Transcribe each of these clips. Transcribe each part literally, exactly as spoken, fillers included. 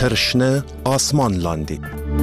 تر شنه آسمان لاندې.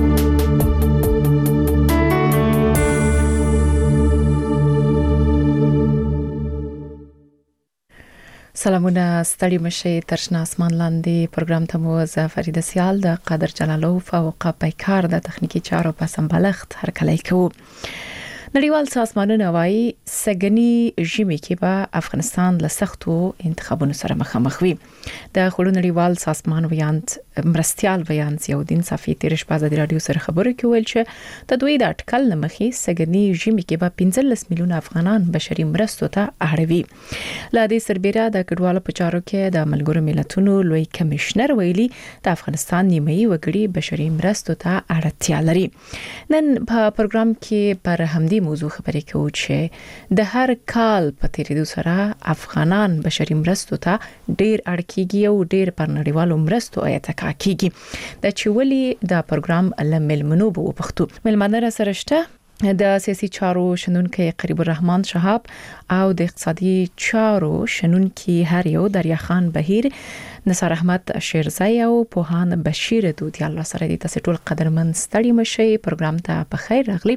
سلامونه، ستړي مشي. تر شنه آسمان لاندې پروګرام ته مو زه فریده سیال د قادر جلالوف او قپیکار د تخنیکی چارو په سمبالښت هرکلی کوو. نړیوال سازمانونه وايي سګنی ژمي کې به افغانستان له سختو انتخابونو سره مخامخ وي. د خړو نړیوال سازمان ویاند مرستيال ویاند زیاودین صافی تیر شپه د رادیو سره خبرو کې ویل چې د دوی د اټکل نمخې سګنی ژمي کې به پنځلس میلیون افغانان بشري مرستو ته اړوي. لا دې سربېره د کډوالو په چارو کې د ملګرو ملتونو لوی کمشنر ویلي د افغانستان نیمایي وګړي بشري مرستو ته اړتیا لري. نن په پروګرام کې پر همدې موضوع خبرې کوو چې د هر کال په تیریدو سره افغانان بشري مرستو ته ډیر اړ کیږي او ډیر پر نړیوالو مرستو اتکا کیږي. د چولې د پروګرام لملمنو په پښتو ملمنه سره شته د سیاسي چارو شنونکي قریب الرحمن شهاب او د اقتصادي چارو شنونکي هر یو دریا خان بهیر، نثار احمد شیرزای او پوهان بشیر دودی. الله سره دې تاسو ټول قدرمن ستړي مشي. پروګرام ته په خیر راغلي.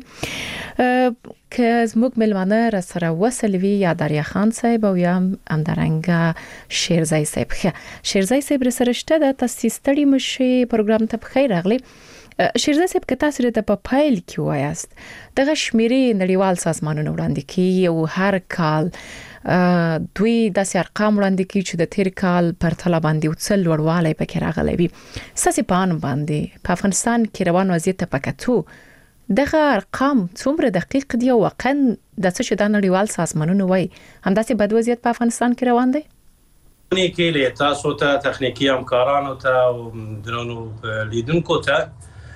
که زموږ ملمانه را سره وسلوي یا دریا خان صاحب او یا اندرنګ شیرزای صاحب. شیرزای صاحب سره شته د تاسو ستړي مشي. پروګرام ته په خیر راغلي. شیرزای صاحب که تاسو ته په فایل کې وایاست دغه شمیرې نړیوال سازمانونو وړاندې کوي او هر کال دوی د ارقام وړاندې کوي چې د تیر کال پر تل باندې وڅل وړوالی پکې راغلی وي. ساسي پان باندې په افغانستان کې روان وضعیت ته پکاتو دغه ارقام څومره دقیق دي او واقعا د څه چې د نړیوال سازمانونو وایي همداسې بد وضعیت په افغانستان کې روان دی؟ ونې کې له تاسو ته تخنیکی همکارانو ته او درنو لیدونکو ته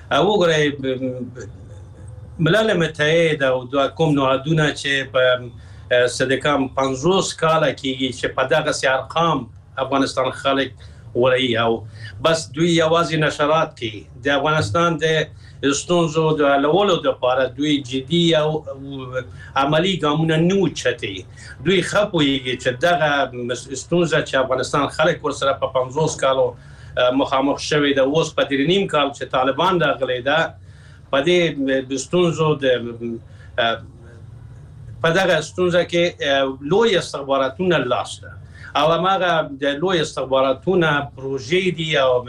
وګورئ ملل متحد او د کوم نهادونه چې په صدقام پنځوس کاله کېږي چې په دغه سي ارقام افغانستان خلک ولایي او بس دوی یوازې نشرات کوي. د افغانستان د ستونزو د حلولو لپاره دوی جدي او عملی ګامونه نه اوچتي. دوی ښه پوهېږي چې دغه ستونزه چې افغانستان خلک ورسره په پنځوس کالو مخامخ شوی د اوس په درې نیم کال چې طالبان راغلي ده په دې ستونزو د په دغه ستونزه کې لوی استخباراتونه لاس ده او هغه د لوی استخباراتونه پروژې دي او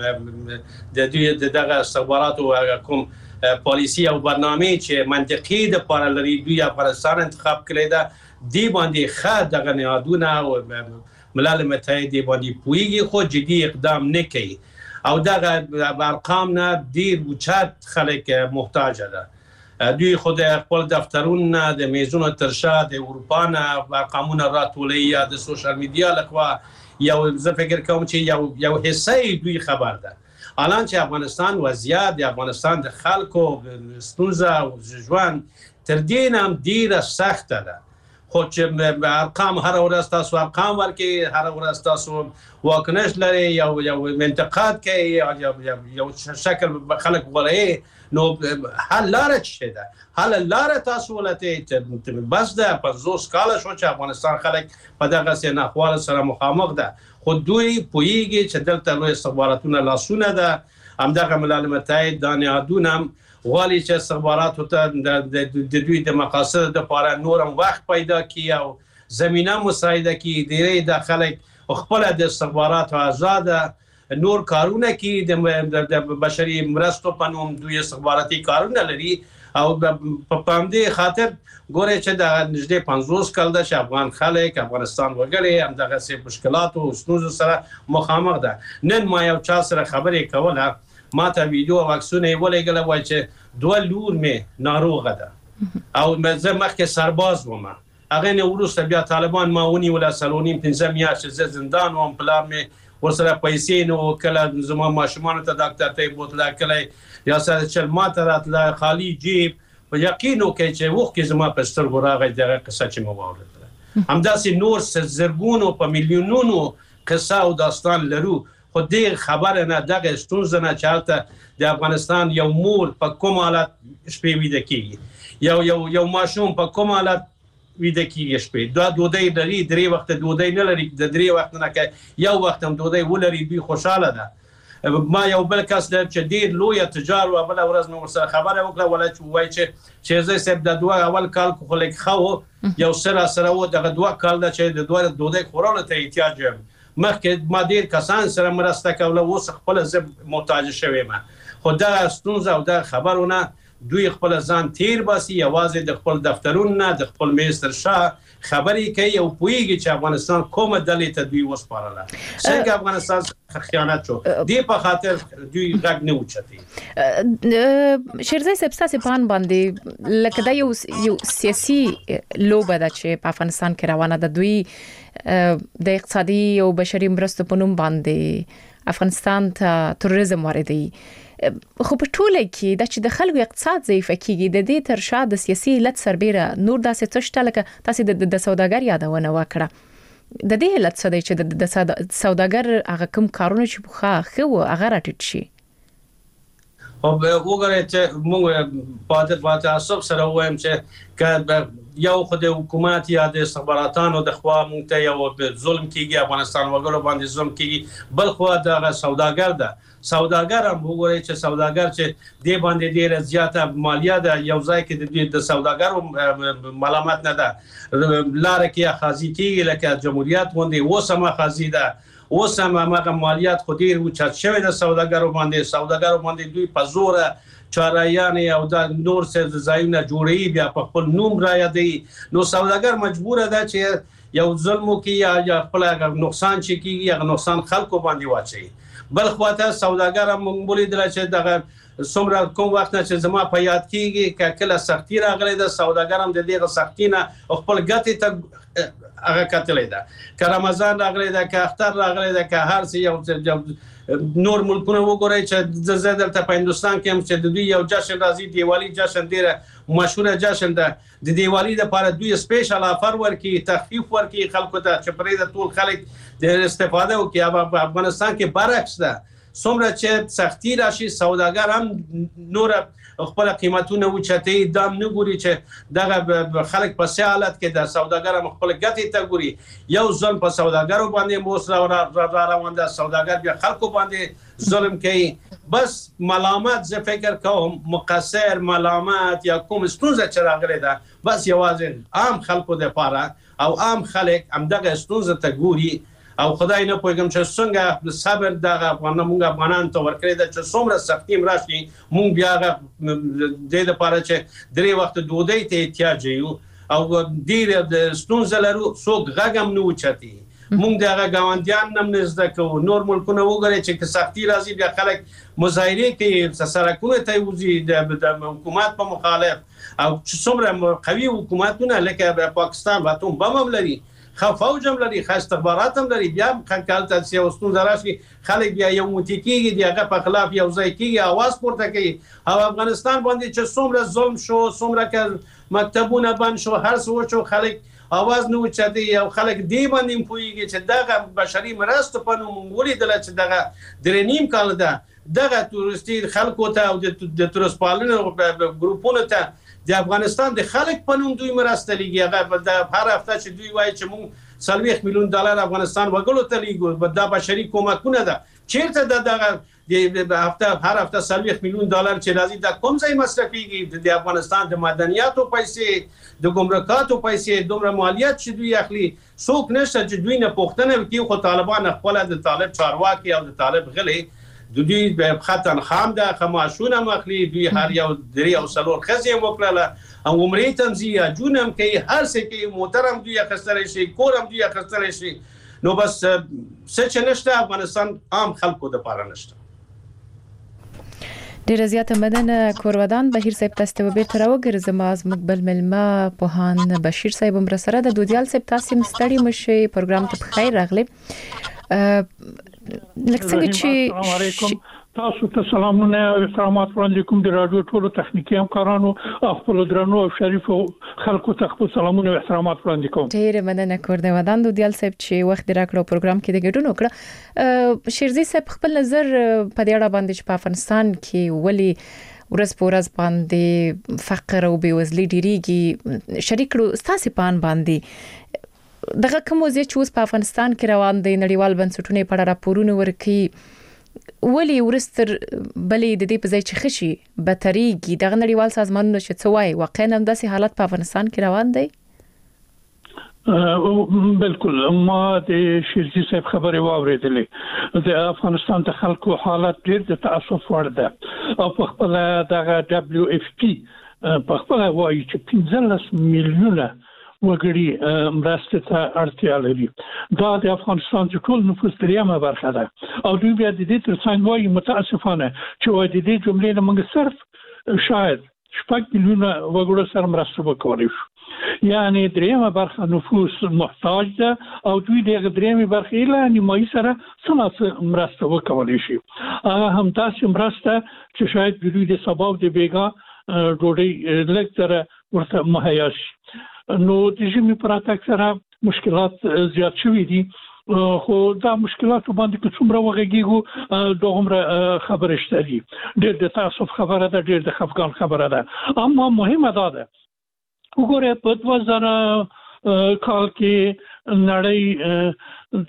د دوی دغه استخباراتو کوم پالیسی او برنامه چې منطقي د لپاره لري دوی افغانستان انتخاب کړی ده دی باندې ښه دغه نهادونه او ملل متحد باندې پویږي خو جدي اقدام نه کوي او دغه ارقام نه ډیر اوچت خلک محتاج ده. دوی خود خپل دفترونه د میزونو ترشا د اروپا نه ارقامونه راټولوي یا د سوشل میډیا لخوا یو زه فکر کوم چې یو یو حصه دوی خبر ده. الان چې افغانستان وضعیت د افغانستان د خلکو ستونزه او ژوند تر دې هم ډیره سخته ده. خو چې ارقام هر ورځ تاسو ارقام ورکي هر ورځ تاسو واکنش لري یو یو انتقاد کوي یو یو شکل خلک غواړي نو حل لاره څه ده؟ حل لاره تاسو ولته بس ده پنځوس کاله شو چې افغانستان خلک په دغه سي ناخوال سره مخامخ ده. خو دوی پوهیږي چې دلته لوی استخباراتونه لاسونه ده همدغه ملل متحد د نهادونه غواړي چې استخباراتو ته د دوی د مقاصد لپاره نورم وخت پیدا کړي او زمينه مساعده کړي. ډېری د خلک خپل د استخباراتو آزاد نور کارونه کړي د بشري مرستو په نوم دوی استخباراتي کارونه لري او په پامدې خاطر ګوره چې د نږدې پنځوس کال د افغان خلک افغانستان وګړي هم دغه سي مشکلات او ستونزو سره مخامخ ده. نن ما یو چا سره خبرې کوله ما ته ویډیو او عکسونه ولېږل وای چې دوه لور مې ناروغه ده او زه مخکې سرباز وم هغه نه وروسته بیا طالبان ما ونیول سلونیم پنځه میاشتې زه زندان وم پلار مې ورسره پیسې نو کله زما ماشومان ته ډاکټر ته بوتله کله یا سره چل ما ته راتله خالی جیب په یقین وکړئ چې وخت زما په سترګو راغی دغه قصه چې مو واورېدله. همداسې نور زرګونو په میلیونونو قصه او داستان لرو خو دې خبره نه دغه ستونزه نه چالته د افغانستان یو مور په کوم حالت شپې ویده کیږي یو یو یو ماشوم په کوم حالت ویده کیږي شپې دا دوی لري درې وخت دوی نه لري د درې وخت نه کې یو وخت هم دوی ولري دوی خوشاله ده ما یو بل کس چې ډیر لوی تجار او بل ورځ مې ورسره خبره وکړه ولا چې وای چې چې زه سب د دوه اول کال خو لیک خو یو سره سره و دغه دوه کال د چې د دوه دوه خورانه ته احتیاج یم مخکې ما ډیر کسان سره مرسته کوله اوس خپل زب محتاج شوم خو دا ستونزه او دا خبرونه دوی خپل ځان تیر باسي یوازې د خپل دفترونو د خپل منستر شاه خبرې کوي او پویږي چې افغانستان کومه ډلې ته دوی وسپارله څنګه افغانستان خیانت شو دی په خاطر دوی غږ نه اوچتي شیرزای سبستاسي پان باندې لکه دا یو یو سیاسي لوبه ده چې په افغانستان کې روانه ده دوی د اقتصادي او بشري مرستو په نوم باندې افغانستان ته تروریزم واردوي خو په ټوله کې د چې د خلکو اقتصاد ضعیف کیږي د دې تر شا د سیاسي علت سربېره نور داسې څه شته لکه تاسو د سوداګر یادونه وکړه د دې علت څه دی چې د سوداګر هغه کوم کارونه چې بخا خو هغه راټیټ شي او وګورئ چې موږ په پاتې اساس سره وایم چې ک یو خو د حکومت یا د استخباراتانو د خوا مونږ ته یو ظلم کیږي افغانستان وګړو باندې ظلم کیږي بل خو د سوداګر ده سوداګر هم وګورئ چې سوداګر چې د باندې ډیره زیاته مالیه ده یو ځای کې د سوداګرو ملامت نه ده لار کې خاصی کیږي لکه جمهوریت باندې وسمه خاصی ده اوس هم هغه مالیات خو ډیر اوچت شوی د سوداګرو باندې سوداګرو باندې دوی په زور چارایان او د نور څه ځایونه جوړي بیا په خپل نوم را یادي نو سوداګر مجبور ده چې یو ظلم کوي یا خپل نقصان چې کیږي هغه نقصان خلکو باندې واچي بل خواته سوداګر هم مونږ لیدل چې دغه څومره کوم وخت نه چې زما په یاد کیږي کله سختي راغلي د سوداګر هم د دې سختي نه خپل ګټه ته هغه کتلې ده که رمضان راغلی ده که اختر راغلی ده که هر څه یو نور ملکونه وګورئ چې د زیاتره په هندستان کې هم چې د دوی یو جشن راځي دیوالی جشن ډیره مشهور جشن ده د دیوالی لپاره دوی سپیشل افر ورکي تخفیف ورکي خلکو ته چې پرې د ټول خلک د استفاده وکړي په افغانستان کې برعکس ده څومره چې سختی راشي سوداګر هم نور خپل قیمتونه اوچتي دام نه ګوري چې دغه خلک په سه حالت کې د سوداګر هم خپل ګټې ته ګوري یو ځل په سوداګرو باندې موسره را روان ده سوداګر بیا خلکو باندې ظلم کوي بس ملامت زه فکر کوم مقصر ملامت یا کوم ستونزه چې راغلي ده بس یوازې عام خلکو لپاره او عام خلک هم دغه ستونزه ته ګوري او خدای نه پوهیږم چې څنګه صبر دغه افغان موږ افغانان ته ورکړی د چې څومره سختي راشي موږ بیا د لپاره چې درې وخت ډوډۍ ته احتیاج یو او ډیر د ستونزې لرو څوک غږم نه اوچتي موږ دغه ګاونډیان نم نزد کوو نور ملکونه وګورئ چې سختي راځي بیا خلک مظاهره کوي سرکونه ته وځي د حکومت په مخالف او څومره قوي حکومتونه لکه پاکستان واتوم بم لري خو فوج هم لري خاص استخبارات هم لري بیا خلک ته سیاستون دراشي خلک بیا یو متکیږي دغه په خلاف یو ځای کیږي आवाज پورته کوي او افغانستان باندې چې څومره ظلم شو څومره ک مکتبونه بند شو هر څه شو خلک आवाज نه وچتي او خلک دی باندې پويږي چې دغه بشري مرستو په نوم ولیدل چې دغه درنیم کال ده دغه تورستي خلکو ته او د تورست پالنې ګروپونو ته د افغانستان د خلک په نوم دوی مرسته لګي هغه د هر هفته چې دوی وایي چې موږ څلوېښت میلیون ډالر افغانستان وګړو ته لګو د بشري کومکونه ده چیرته د دغه د هفته هر هفته څلوېښت میلیون ډالر چې راځي د کوم ځای مصرفيږي د افغانستان د مدنیاتو پیسې د ګمرکاتو پیسې دومره مالیات چې دوی اخلي څوک نشته چې دوی نه پوښتنه وکړي خو طالبان خپل د طالب چارواکي او د طالب غلي د دوی په خاطر خام ده خماشونه مخلي دوی هر یو درې او څلور خزې وکړه او عمرې تمزیه جونم کوي هر څه کوي محترم دوی اخستل شي کورم دوی اخستل شي نو بس څه نشته افغانستان عام خلکو د پاره نشته ډیر زیاته مدنه کورودان بهیر صاحب تاسو به بیرته راوګرځم از مقبل ملما پوهان بشیر صاحب هم سره د دودیال صاحب تاسو مستړی مشي پروګرام ته بخیر راغلی لکه څنګه چې تاسو ته سلامونه او احترامات وړاندې کوم د رادیو ټولو تخنیکی همکارانو خپل درنو او شریف خلکو ته خپل سلامونه او احترامات وړاندې کوم ډیر مننه کور د ودان دودیال صاحب چې وخت راکړو پروګرام کې د ګډون وکړه شیرزي صاحب خپل نظر په دې اړه باندې چې په افغانستان کې ولي ورځ په ورځ باندې فقر او بېوزلي ډیریږي شریکړو ستاسو پان باندې دغه کوم وضعیت چې اوس په افغانستان کې روان دی نړیوال بنسټونه په اړه راپورونه ورکړي ولی ورستر بلې د دې په ځای چې خشي بتريږي د نړیوال سازمانونو چې څوای واقعا هم داسې حالت په افغانستان کې روان دی؟ بالکل ما د شیرجی صاحب خبرې واورېدلې د افغانستان د خلکو حالت ډېر د تاسف وړ ده او په خپل دغه دبليو اف پی په خپل وایي چې پنځلس میلیونه وګړي مرسته ته اړتیا لري. دا د افغانستان د ټول نفوس دریمه برخه ده او دوی بیا د دې ترڅنګ وایي متاسفانه چې وایي د دې جملې نه موږ صرف شاید شپږ میلیونه وګړو سره مرسته وکړو. یعنی دریمه برخه نفوس محتاج ده او دوی د دریمه برخه له نیمایي سره څنګه مرسته وکولای شي. هغه هم تاسو مرسته چې شاید دوی د سبا د بیګا ډوډۍ لکتره ورته مهیا شي. نو د ژمي پر اتاک سره مشکلات زیات شوي دي خو دا مشکلات باندې که څومره وغږیږو دومره خبره شته دي. ډېر د تاسف خبره ده، ډېر د خفګان خبره ده. اما مهمه ده ده وګوره په دوه زره کال کې نړۍ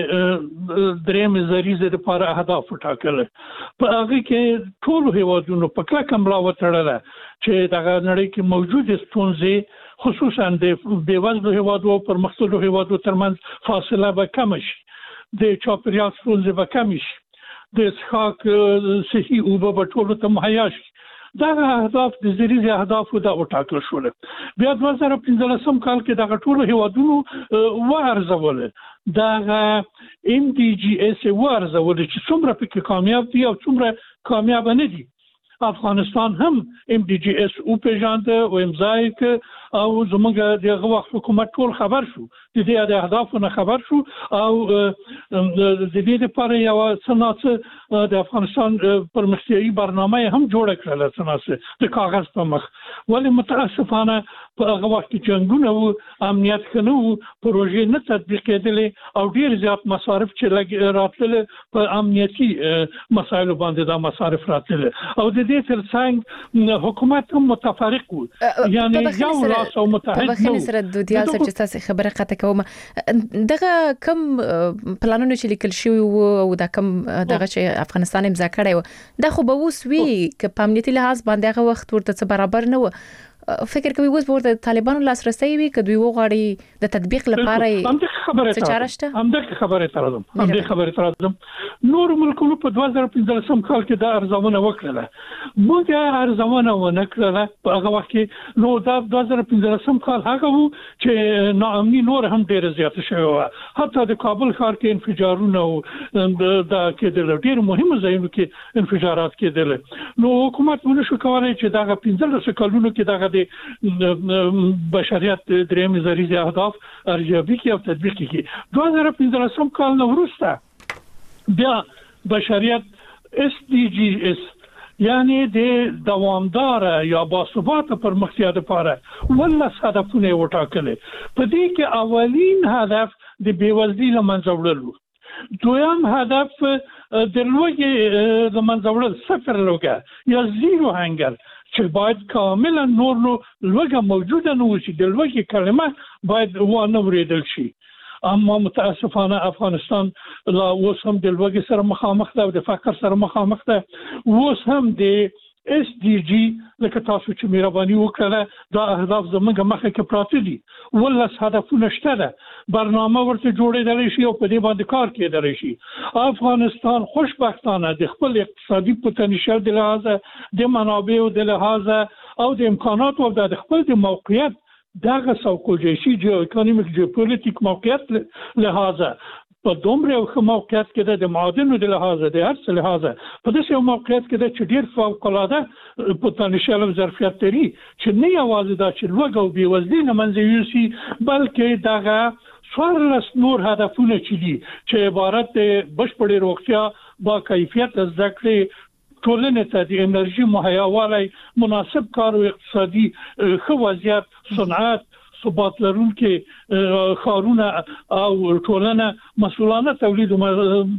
د درېم زریزه لپاره اهداف ټاکل. په هغه کې ټول هیوادونو په کلکه ملا وتړله چې دغه نړۍ کې موجوده ستونزې خصوصا د بیوزلو هیوادو او پرمختللو هیوادو ترمنځ فاصله به کم شي، د چاپیریال ستونزې به کم شي، د څښاک صحي اوبه به ټولو ته مهیا شي. دا اهداف د زریزه اهدافو د وټاکل شول. بیا دوه زره پنځلسم کال کې دغه ټول هیوادونو وارزول دا ام ډي جي اس وارزول چې څومره پکې کامیاب دي او څومره کامیاب نه دي. افغانستان هم ام ډي جي اس او پیژاند او امضای ک او زموږ دغه وخت حکومت ټول خبر شو د دې د اهدافونو خبر شو او د دې لپاره یو څنګه د افغانستان پرمختیایي برنامه هم جوړ کړل څنګه د کاغذ په مخ. ولی متاسفانه په هغه وخت کې جنگونه او امنیت خنو پروژې نه تطبیق کېدلې او ډیر زیات مصارف چې راتل په امنیتي مسایلو باندې دا مصارف راتل او د دې ترڅنګ حکومت هم متفرق و. یعنی یو لاس او متحد په خني سره د دیال سره چې تاسو خبره قطه کوم دغه کم پلانونه چې لیکل شوی او دا کم دغه چې افغانستان امضا کړی و دا خو به اوس وی ک په امنیتي لحاظ باندې هغه وخت ورته برابر نه و. فکر کوي اوس ورته طالبانو لاسرسي وي که دوی وغواړي د تطبیق لپاره څه چاره شته؟ همدغه خبره تر راځم همدغه خبره تر راځم. نور ملکونو په دوه زره پنځلسم کال کې دا ارزونه وکړه، موږ ارزونه ونه کړله په هغه وخت کې. نو دا دوه زره پنځلسم کال هغه وو چې ناامني نور هم ډېر زیات شوی و، حتی د کابل ښار کې انفجارونه او دا کېدل، ډېر مهمه ځایونو کې انفجارات کېدل. نو حکومت ونه شو کولای چې دا پنځلس کلونو کې دغه بشریت دریم زریزه اهداف ارزیابي کی او تطبیق کی. دوه زره پنځلسم کال نو وروسته بیا بشریت اس ډي جي اس یعنی د دوامدار یا باثبات پرمختیا لپاره ولا هدفونه وټاکل. په دې کې اولین هدف د بیوزلۍ لمنځه وړل، دویم هدف د لوږې لمنځه وړل، صفر لوږه یا زیرو هنګر چې باید کاملا نور نو لوږه موجوده نه وي، د لوږې کلمه باید ونه اورېدل شي. اما متاسفانه افغانستان لا اوس هم د لوږې سره مخامخ ده او د فقر سره مخامخ ده. اوس هم د اس ډي جي لکه تاسو چې مهرباني وکړه دا اهداف زموږ مخه کې پراته دي، ولس هدفونه شته ده، برنامه ورته جوړېدلی شي او په دې باندې کار کېدلی شي. افغانستان خوشبختانه د خپل اقتصادي پوتنشل د لحاظه، د منابعو د لحاظه او د امکاناتو او د خپل د موقعیت دغه سوکوجیشي جیو اکونومیک جیوپولیټیک موقعیت لحاظه په دومره ښه موقعیت کې د معادنو د لحاظه د هر څه لحاظه په داسې موقعیت کې چې ډېر فوق‌العاده پوتنشل او ظرفیت لري چې نه یوازې دا چې لوږه او بېوزلي له منځه یوسي بلکې دغه څوارلس نور هدفونه چې دي چې عبارت د بشپړې روغتیا، با کیفیت زده کړې، ټولنې ته د انرژي مهیاوالی، مناسب کار او اقتصادي ښه وضعیت، صنعت، ثبات لرونکي ښارونه او ټولنه، مسؤلانه تولید او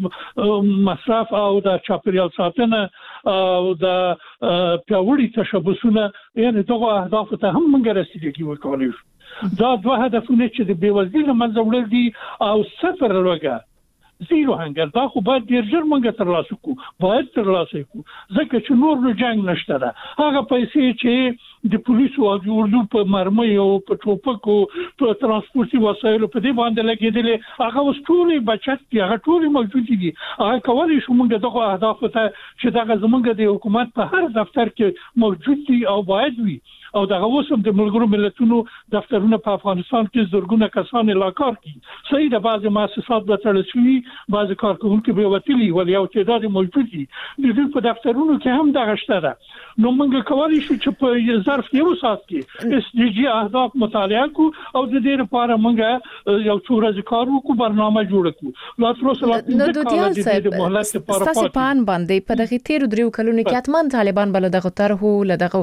مصرف او د چاپیریال ساتنه او د پیاوړي تشبثونه، یعنی دغه اهداف ته هم موږ رسیدګي وکولای شو. دا دوه هدفونه چې د بیوزلۍ له منځه وړل دي او صفر لوږه زیرو هنګر دا خو باید ډیر ژر موږ ترلاسه کړو باید ترلاسه کړو ځکه چې نور نو جنگ نشته ده هغه پیسې چې د پولیسو او د اردو په مرمۍ او په ټوپکو په ترانسپورتي وسایلو په دې باندې لګېدلې هغه اوس ټولې بچت دي هغه ټولې موجود دي هغه کولی شو موږ دغه اهداف ته چې دغه زموږ د حکومت په هر دفتر کې موجود دي او باید وي او دغه اوسم د ملګرو ملتونو دفترونه په افغانستان کې زرګونه کسان لا کار کوي صحیح د بعض مؤسسات به تړل شوي بعض کارکونکو به وتلي ولې یو تعداد موجود دي د دې په دفترونو کې هم دغه شته ده نو موږ کولی شو چې په ظرف یو ساعت کې اس ډي جي اهداف مطالعه کو او د دې لپاره موږ یو څو ورځې کار وکړو برنامه جوړ کړو لا تر اوسه لا پنځه کال صاحب تاسو پان باندې په دغه تیر دریو کلونو کې اتمن طالبان بل دغه طرحو لدغه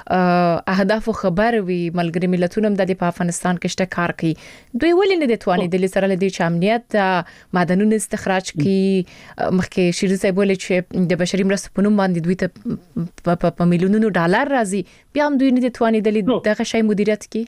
اهداف خبر وی ملګری ملتونو د په افغانستان کې شته کار کوي دوی ولې نه د توانې د سره لدی چې امنیت معدنونو استخراج کی مخکې شیرین صاحب ولې چې د بشري مرستو په نوم باندې دوی ته په میلیونونو ډالر راځي بیا هم دوی نه د توانې د دغه شی مدیریت کی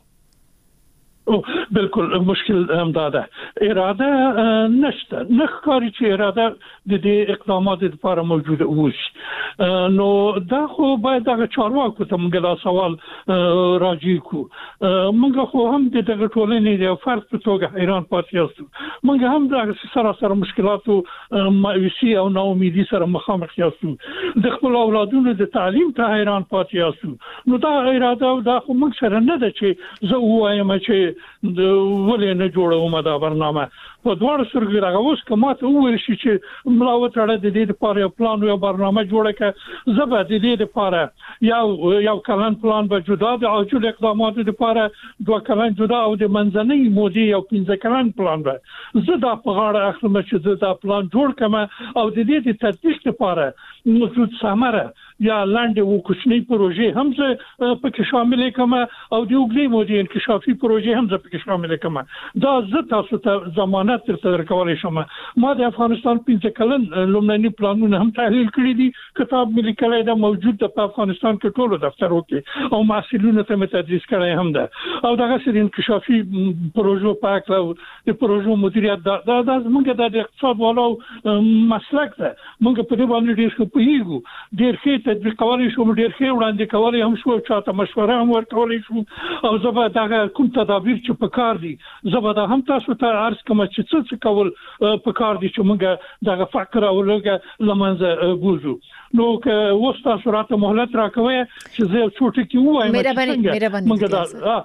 او بالکل مشکل هم ده اراده نشته نخکاری چې اراده د دې اقدامات لپاره موجوده اوسه نو دا خو باید دغه چارواکو ته موږ لا سوال راځي کو موږ خو هم د دغه ټولنې د فرد په توګه ایران پاتې یاستو موږ هم د سراسر مشکلاتو مایوسي او ناامیدي سره مخامخ یاستو د خپل اولادونو د تعلیم ته ایران پاتې یاستو نو دا اراده دا خو موږ سره نه ده چې زه وایم چې د ولې نه جوړوم دا برنامه په دوړ سرګي راغوس کما ته وویل شي چې ملاوت اړه د دې لپاره یو پلان او برنامه جوړه کړه زبر د دې لپاره یو یو کلن پلان به جدا د عاجل اقدامات لپاره دوه کلن جدا او د منځنۍ مودې یو پنځه کلن پلان به زه دا په غاړه اخلم چې زه دا پلان جوړ کړم او د دې د تطبیق لپاره موجود ثمره یا لاندې و کوچنی پروژې هم زه پکې شامل کړم او د وګړي مودې انکشافي پروژې هم زه پکې شامل کړم دا زه تاسو ته ضمانت تر درکولای شم ما د افغانستان پنځه کلن لومړني پلانونه هم تحلیل کړی دي کتاب ملي کړی دا موجود په افغانستان کې ټولو دفترو کې او محصلینو ته تدریس کړی هم ده او دغه سری انکشافي پروژو پاک او د پروژو مدیریت دا د موږ د اقتصاد والو مسلک ده موږ په دې باندې ډیر ښه پوهیږو ډیر ښه تدبیر کولای شو ډیر ښه وړاندې کولای هم شو چاته مشوره هم ورکولای شو او زبا دغه کوم تدابیر چې په کار دي زبا دا هم تاسو ته عرض کوم چې څه کول په کار دي چې موږ دغه فقر او لږه لمنځه بوزو نو که وستا سورات مهلت راکوي چې زه څوټ کې وایم مهرباني مهرباني موږ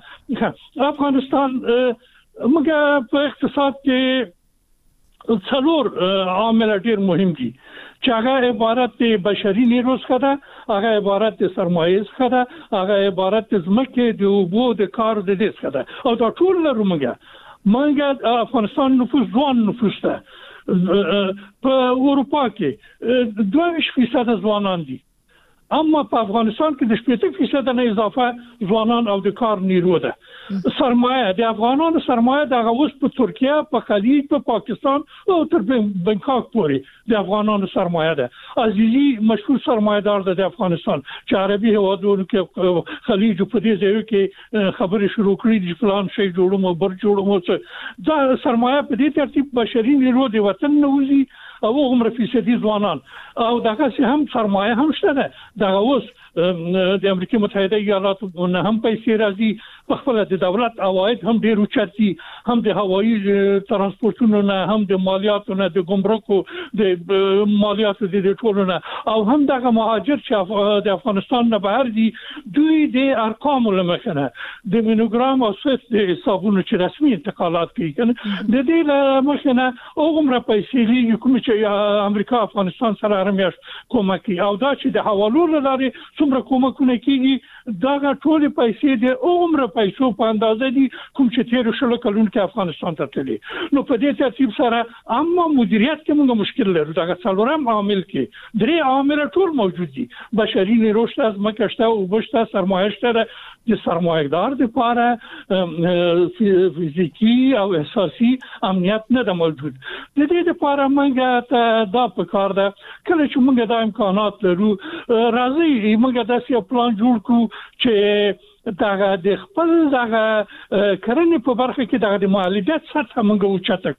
دا افغانستان موږ په اقتصاد کې څلور عامل ډیر مهم دي چې هغه عبارت د بشري نیرو څخه ده هغه عبارت د سرمایې څخه ده هغه عبارت د ځمکې د اوبو د کار د دې څخه ده او دا ټول لرو موږ موږ افغانستان نفوس ځوان نفوس ده په اروپا کې دوه ویشت فیصد ځوانان دي اما په افغانستان کې د شپږ فیصد نه اضافه ځوانان او د کار نیرو ده سرمایه د افغانانو سرمایه د اوس په ترکیه په خلیج په پاکستان او تر بنکاک پورې د افغانانو سرمایه ده عزیزي مشهور سرمایدار ده د افغانستان چې عربي هوادونو کې خلیج په دې ځای کې خبرې شروع کړې دي فلان شي جوړوم او بر جوړوم دا سرمایه په دې ترتیب بشري نیرو د وطن نوځي او عمر فیصدي ځوانان او دغه هم سرمایه هم شته ده دغه اوس د امریکا متحده ایالاتو نه هم پیسې راځي په خپل د دولت عواید هم ډیر اوچتي هم د هوایي ترانسپورتونو نه هم د مالیاتو نه د ګمرکو د مالیاتو د ټولو نه او هم دغه مهاجر چې د افغانستان نه بهر دي دوی د ارقام لمخنه د مینوګرام او سویفت د حسابونو چې رسمي انتقالات کوي کنه د دې لمخنه عمر پیسې لري کوم چې امریکا افغانستان سره رمیاش کومکی او دا چې د حوالو لري څومره کومکونه کیږي دا ټول پیسې د عمر پیسو په اندازه دي کوم چې تیر شل کلونو کې افغانستان ته تللی نو په دې ترتیب سره اما مدیریت کې موږ مشکل لرو دا څلورم عامل کې درې عامل ټول موجود دي بشري نیرو شته ځمکه او بشته سرمایه شته د سرمایه‌دار لپاره فزیکی او احساسي امنیت نه موجود د دې لپاره موږ دا په کار ده کله چې موږ د امکانات لرو راځي موږ داسې پلان جوړ کړو چې دغه د خپل دغه کرنې په برخه کې دغه د مالیات سطح موږ اوچته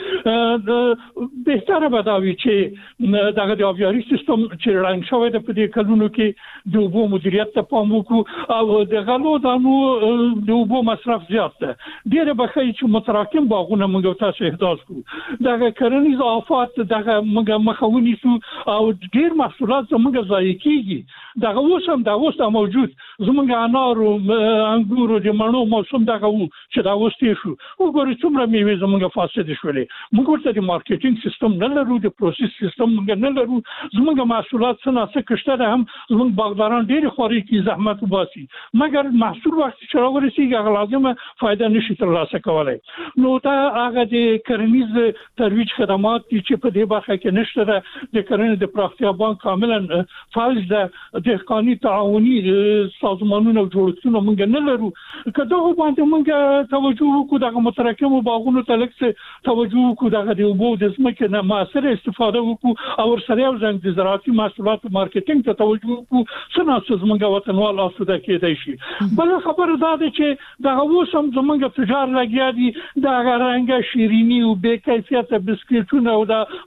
کو بهتره به دا وي چې دغه د آبیاري سیستم چې رنګ شوی د په دې کلونو کې د اوبو مدیریت ته پام وکړو او د غلو دانو د اوبو مصرف زیات ده ډیره به ښه چې متراکم باغونه موږ تاسو احداث کړو دغه کرنیز آفات دغه موږ مخاوني سو او ډیر محصولات زموږ ضایع کیږي دغه اوس هم دا اوس موجود زموږ انارو انګورو د مڼو موسم دغه وو چې دا اوس تیر شو وګورئ څومره میوې زموږ فاسد شولې موږ ورته د مارکیټینګ سیستم نه لرو د پروسس سیستم موږ نه لرو زموږ محصولات څنګه څه کشته ده هم زموږ باغداران ډېر خوري کی زحمت وباسي مګر محصول وخت چې راورسیږي هغه لازمه فائدہ نشي ترلاسه کولای نو دا هغه د کرنیز ترویج خدمات چې په دې برخه کې نشته ده د کرنې د پراختیا بانک کاملا فعال ده د قانوني تعاوني سازمانونو جوړښتونه موږ نه لرو کله باندې موږ توجه وکړو دغه متراکم باغونو ته لکه توجه وکړو دغه د اوبو د ځمکې نه مؤثر استفاده وکړو او ورسره یو ځای د زراعتي محصولاتو مارکیټینګ ته توجه وکړو څنګه چې موږ وطنوال آسوده کېدای شي بل خبره دا ده چې دغه اوس هم زموږ تجار لګیا دي دغه رنګه شیرینی او بې کیفیته بسکټونه او د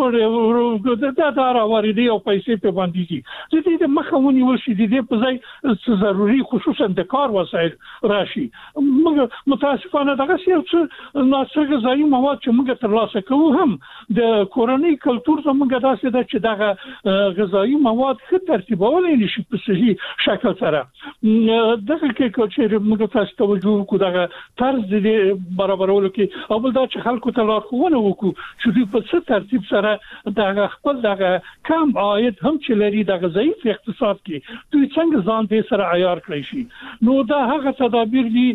پاپړ د دارا واردې او پیسې په باندې دي د دې مخاوني ورشي د دې په ځای ضروري خصوصا د کار وسایل راشي موږ متاسفانه دغه څه ناڅه غذایی مواد چې موږ ترلاسه کوو هم د کورنۍ کلتور زموږ داسې ده چې دغه غذایی مواد ښه ترتیبول نشي په صحیح شکل سره دغه کې چې موږ تاسو توجه وکړو دغه طرز د برابرولو کې او بل دا چې خلکو ته لارښوونه وکړو چې دوی په څه ترتیب سره دغه خپل دغه کم عاید هم چې لري د ضعیف اقتصاد کې دوی څنګه ځان دې سره عیار کړی شي نو دا هغه تدابیر دي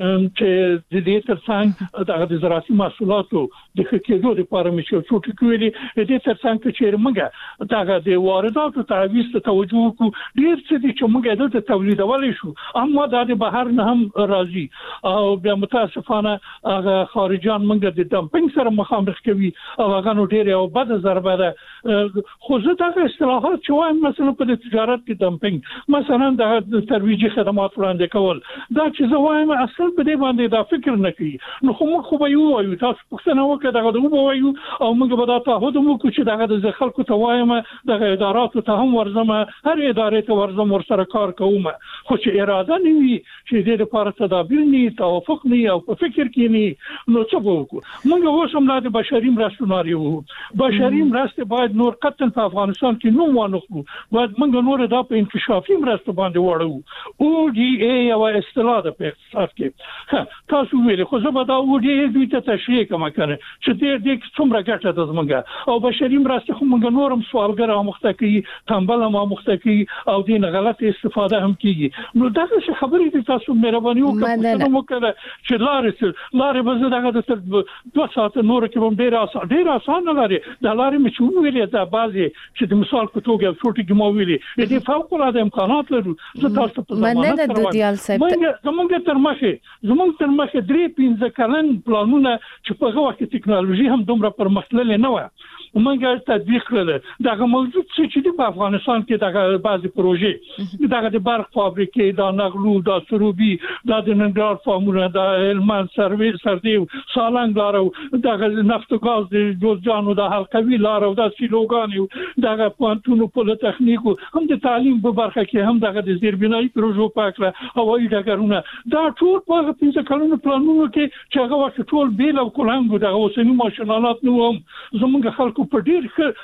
چې د دې ترڅنګ د زراعتي محصولاتو د ښه کېدو لپاره مشو څوټ کوي د دې ترڅنګ چې موږ دغه د وارداتو تعویض ته توجه وکړو ډیر څه دي چې موږ دلته تولیدولای شو اما دا د بهر نه هم راځي او بیا متاسفانه هغه خارجيان موږ د ډمپینګ سره مخامخ کوي او هغه نو ډیر یو بد ضربه ده خو زه دغه اصطلاحات چې وایم مثلا په تجارت کې ډمپینګ مثلا د ترویجي خدمات وړاندې کول دا چې زه وایم اصل په دې باندې دا فکر نه کوي نو خو موږ خو به یو وایو تاسو پښتنه وکړه دغه د وایو او موږ به دا تعهد وکړو چې دغه د خلکو ته وایم دغه اداراتو ته هم ورزم هر ادارې ته ورزم ورسره کار کوم خو چې اراده نه وي چې دې لپاره تدابیر نه توافق نه او په فکر کې نه نو څه وکړو موږ اوس هم د بشري مرستو ناري وو بشري مرستې باید نور قطن په افغانستان کې نو وانخلو باید موږ نور دا په انکشافي مرستو باندې وړو او ډي اي او اصطلاح د په اقتصاد کې تاسو ویل خو زه به دا وړي دوی ته تشریح کوم کنه چې دې دې څومره ګټه ده زمونږ او بشري مرستې خو موږ نورم سوالګر او مختکی تنبل او مختکی او دین غلط استفاده هم کیږي نو دا څه خبرې دي تاسو مهرباني وکړئ نو وکړه چې لارې لارې به زه دغه د دوه ساعت نور کې هم ډیر اسانه ډیر اسانه لري د لارې مې چې ویلې دا بعضي چې د مثال په توګه څوټي کې مو ویلې دې فوق العاده امکانات لرو زه تاسو ته مننه د دیال صاحب زمونږ تر مخه زمونږ تر مخه درې پنځه کلن پلانونه چې په هغه وخت ټکنالوژي هم دومره پرمختللې نه و ومنګ تطبیق کړل دغه موجود څه چې په افغانستان کې دغه بعضي پروژې دغه د برق فابریکې دا نغلو دا سروبي دا د ننګرهار فارمونه دا هلمند سرویس سردیو سالنګ لارو دغه نفت او غاز د جوزجانو د حلقوي لارو دا سیلوګان دغه پانتونو په تخنیکو هم د تعلیم په برخه کې هم دغه د زیربنایي پروژو پاکله هوایي ډګرونه دا ټول په پنځه کلونو پلانونو کې چې هغه وخت ټول بیل او کولنګ دغه اوسنی ماشینالات نو هم زموږ خلکو په ډیر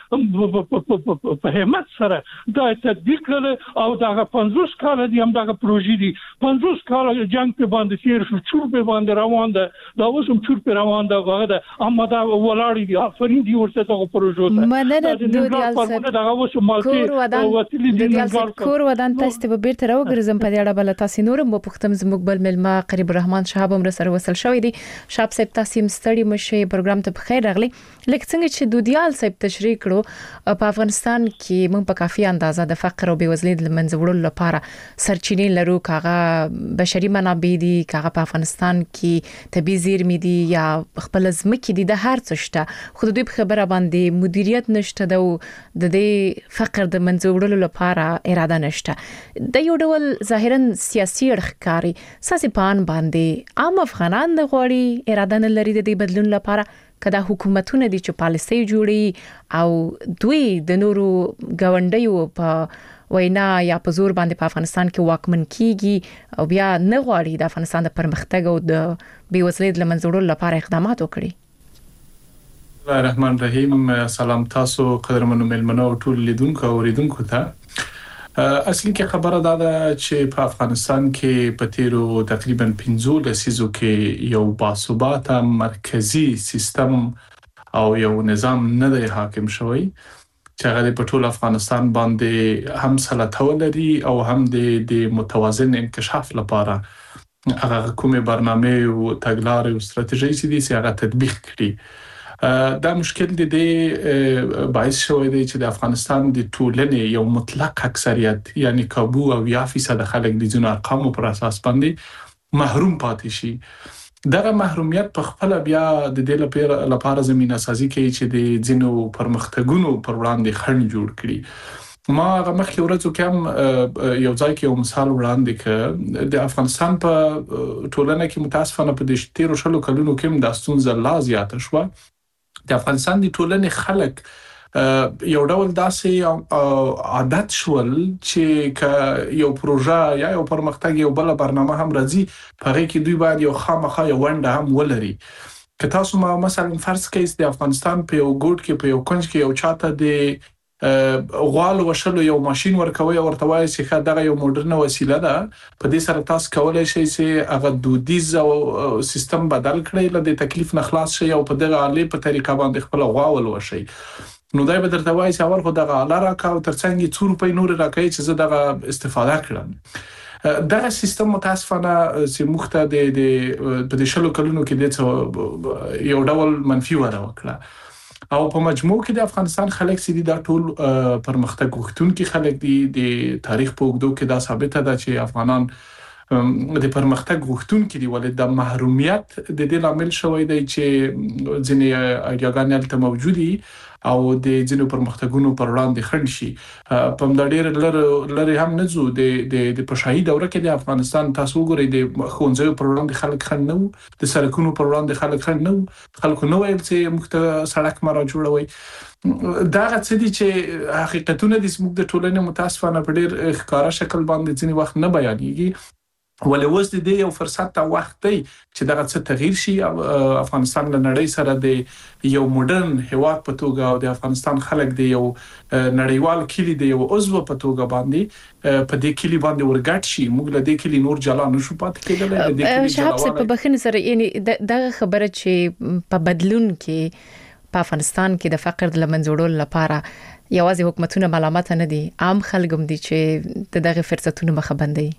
ښه په همت سره دا تطبیق کړل او دغه پنځوس کال دي هم دغه پروژې دي پنځوس کال جنگ په باندې تیر شو چور په باندې روان ده دا اوس هم چور په روان ده هغه ده اما دا ولاړ دي افرین دي ورته دغه پروژو ته مننه د دیال صاحب دغه اوس مالتي او وتلی دي کور ودان تاسو به بیرته راوګرځم په دې اړه بل تاسو نورم په پختم زموږ بل ملما قریب الرحمن شهاب هم سره وصل شوې دي شاب صاحب تاسو ستړي مشه پروګرام ته بخیر راغلی لکه څنګه چې د دیال دراجمال صاحب تشریح کړو په افغانستان کې موږ په کافي اندازه د فقر او بېوزلۍ د منځ وړلو لپاره سرچینې لرو، کاغه بشري منابع دي، کاغه په افغانستان کې طبي زیرمې دي یا خپل ځمکې دي، د هر څه شته، خو د دوی په خبره باندې مدیریت نشته، د دې فقر د منځ وړلو لپاره اراده نشته. د یو ډول ظاهرا سیاسي اړخ کاری ساسي پان باندې عام افغانان د غوړي اراده نه لري د دې بدلون لپاره، کدا حکومتونه دي چې پالیسي جوړي او دوی د نورو غونډیو په وینا یا په زور باندې په افغانستان کې واکمن کیږي او بیا نه غواړي د افغانستان د پرمختګ او د بېوزلۍ د منځ وړلو لپاره اقدامات وکړي. بسم الله الرحمن الرحیم. سلام تاسو قدرمنو ملمنو ټول لیدونکو او اوریدونکو ته. اصلي کې خبره دا ده چې په افغانستان کې په تیرو تقریبا پنځه لسیزو کې یو باثباته مرکزی سیستم او یو نظام نه دی حاکم شوی چې هغه په ټول افغانستان باندې هم سلطه ولري او هم د متوازن انکشاف لپاره هغه کومه برنامه او تګلارې او ستراتیژي چې هغه تطبیق کړي. دا مشکل دی د باعث شوی دی چې د افغانستان د ټولنې یو مطلق اکثریت یعنی کابو او یا فیصد خلک د ځینو ارقامو پر اساس باندې محروم پاتې شي. دغه محرومیت په خپل بیا د دې لپاره زمينه سازي کوي چې د ځینو پرمختګونو پر وړاندې خنډ جوړ کړي. ما هغه مخکې ورځو کې هم یو ځای کې یو مثال وړاندې کړ. د افغانستان په ټولنه کې متاسفانه په د تیرو شلو کلونو کې د ستونزې لا زیاته شوه. د افغانستان د ټولنې خلک یو ډول داسې عادت شول چې ک یو پروژه یا یو پرمختګ یو بل برنامه هم راځي په هغه کې دوی باید یو خامخا یو ونده هم ولري. که تاسو ما مثلا فرض کړئ د افغانستان په یو ګوټ کې په یو کنج کې یو چاته د غوال وشلو یو ماشين ورکوي او ورته وایي چې دا یو موډرن وسیله ده، په دې سره تاسو کولای شئ چې هغه دودیز او سیستم بدل کړئ، له دې تکلیف نه خلاص شئ او په دغه آلې په طریقه باندې خپل غواول وشئ. نو دای به درته وایي چې اول خو دغه آله راکاو ترڅنګ یې څو روپۍ نور راکړي چې زه دغه استفاده کړم. دغه سیستم متاسفانه چې مخ ته د په دې شلو کلونو کې د یو ډول منفي وره وکړه او په مجموع کې د افغانستان خلک سړي دا ټول پرمختګ غوښتونکي خلک دي. د تاریخ په اوږدو کې دا ثابته ده چې افغانان د پرمختګ غوښتونکي دي، ولې د محرومیت د دې لامل شوی دی چې ځینې ایډیاګانې هلته موجودي او د ځینو پرمختګونو پر وړاندې خنډ شي. په همدا ډېر لرې هم نه ځو. د د پشاهي دوره کې د افغانستان تاسو وګورئ د ښوونځیو پر وړاندې خلک خنډ نه وو، د سړکونو پر وړاندې خلک خنډ نه وو، خلکو نه ویل چې موږ ته سړک مرا جوړوي. دا څه دي چې حقیقتونه د زموږ د ټولنې متاسفانه په ډېر ښکاره شکل باندې ځینې وخت نه بیانېږي. ولې اوس د دې یو فرصت ته وخت دی چې دغه څه تغییر شي. افغانستان له نړۍ سره د یو موډرن هیواد په توګه او د افغانستان خلک د یو نړیوال کلی د یو عضو په توګه باندې په دې کلی باندې ورګټ شي. موږ له دې کلی نور جلا نشو پاتې کېدلی. د دې کلی شهاب صاحب په بخښنې سره یعنی دغه خبره چې په بدلون کې په افغانستان کې د فقر د منځ وړلو لپاره یوازې حکومتونه ملامت نه دي، عام خلک هم دي چې دغه فرصتونو مخه بندي.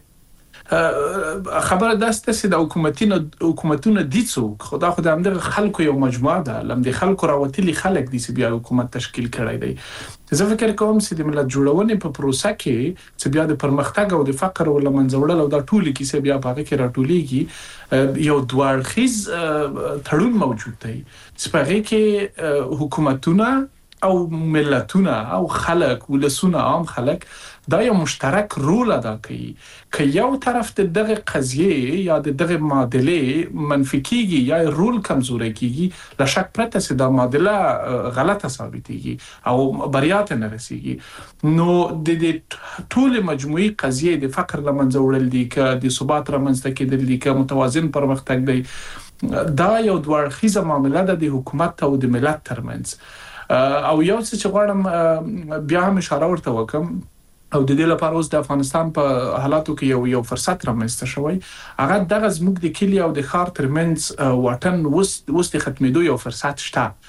خبره داسته چې د حکومتونو حکومتونو دي څوک خدا خو د خلکو یو مجموعه ده، لم د خلکو راوتلي خلک دي چې بیا حکومت تشکیل کړی دی. زه فکر کوم چې د ملت جوړونې په پروسه کې چې بیا د پرمختګ او د فقر او لمنځه وړل او د ټولي کې بیا په هغه کې راټولېږي یو دوړخیز تړون موجود دی چې په هغه کې حکومتونه او ملتونه او خلک ولسونه عام خلک دا یو مشترک رول ادا کوي. که یو طرف د دغه قضیه یا د دغه معادله منفي کیږي یا رول کمزوري کیږي، لا شک پرته چې دا معادله غلطه ثابتېږي او بریا ته نه رسیږي. نو د دې ټول مجموعي قضیه د فقر لمنځه وړل دي، که د ثبات رامنځته کېدل دي، که متوازن پرمختګ دی، دا یو دوړخیزه معامله ده د حکومت او د ملت ترمنځ. او یو څه چې غواړم بیا هم اشاره ورته وکم او د دې لپاره اوس د افغانستان په حالاتو کې یو یو فرصت رامنځته شوی، هغه دغه زموږ د کلی او د ښار ترمنځ واټن اوس اوس د ختمېدو یو فرصت شته.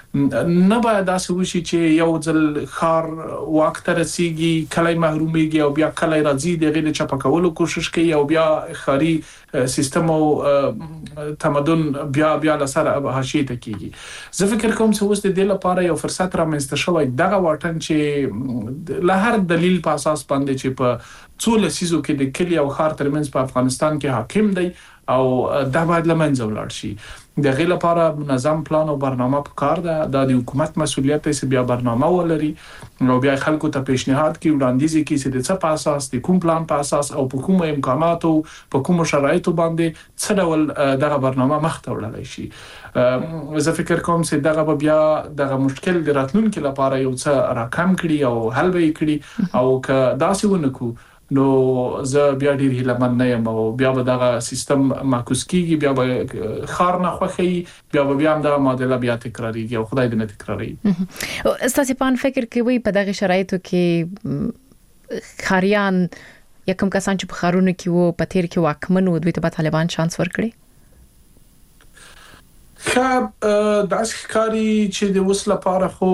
نه باید داسې وشي چې یو ځل خار واک ته رسیږي کلی محرومیږي او بیا کلی راځي دغه د چپه کولو کوشش کوي او بیا خاري سیستم او تمدن بیا بیا لسره حاشیه ته کیږي زه فکر کوم چې اوس د دې لپاره یو فرصت رامنځته شوی دغه واټن چې له هر دلیل په اساس باندې چې په څو لسیزو کې د کلی او خار ترمنځ په افغانستان کې حاکم دی او دا باید لمنځه ولاړ شي د غیر لپاره منظم پلان او برنامه پکار ده د حکومت مسؤلیت دی چې بیا برنامه ولري نو بیا خلکو ته پیشنهاد کوي وړاندیز کوي چې د څه په اساس د کوم پلان په اساس او په کوم امکاناتو په کوم شرایطو باندې څه ډول دغه برنامه مخته وړلای شي زه فکر کوم چې دغه بیا دغه مشکل د راتلونکو لپاره یو څه راکم کړي او حل به کړي او که داسې ونکو نو زه بیا ډیر هیلهمن نه یم او بیا به دغه سیستم معکوس کیږي بیا به خار نه خوخی بیا به بیا هم دغه معادله بیا تکراریږي او خدای دې نه تکراري استاد پان فکر کوي په دغه شرایطو کې خاریان یکم کسان چې په خارونو کې وو په تیر کې واکمن وو دوی ته طالبان شانس ورکړي خب داس ښکاری چې د وسله لپاره خو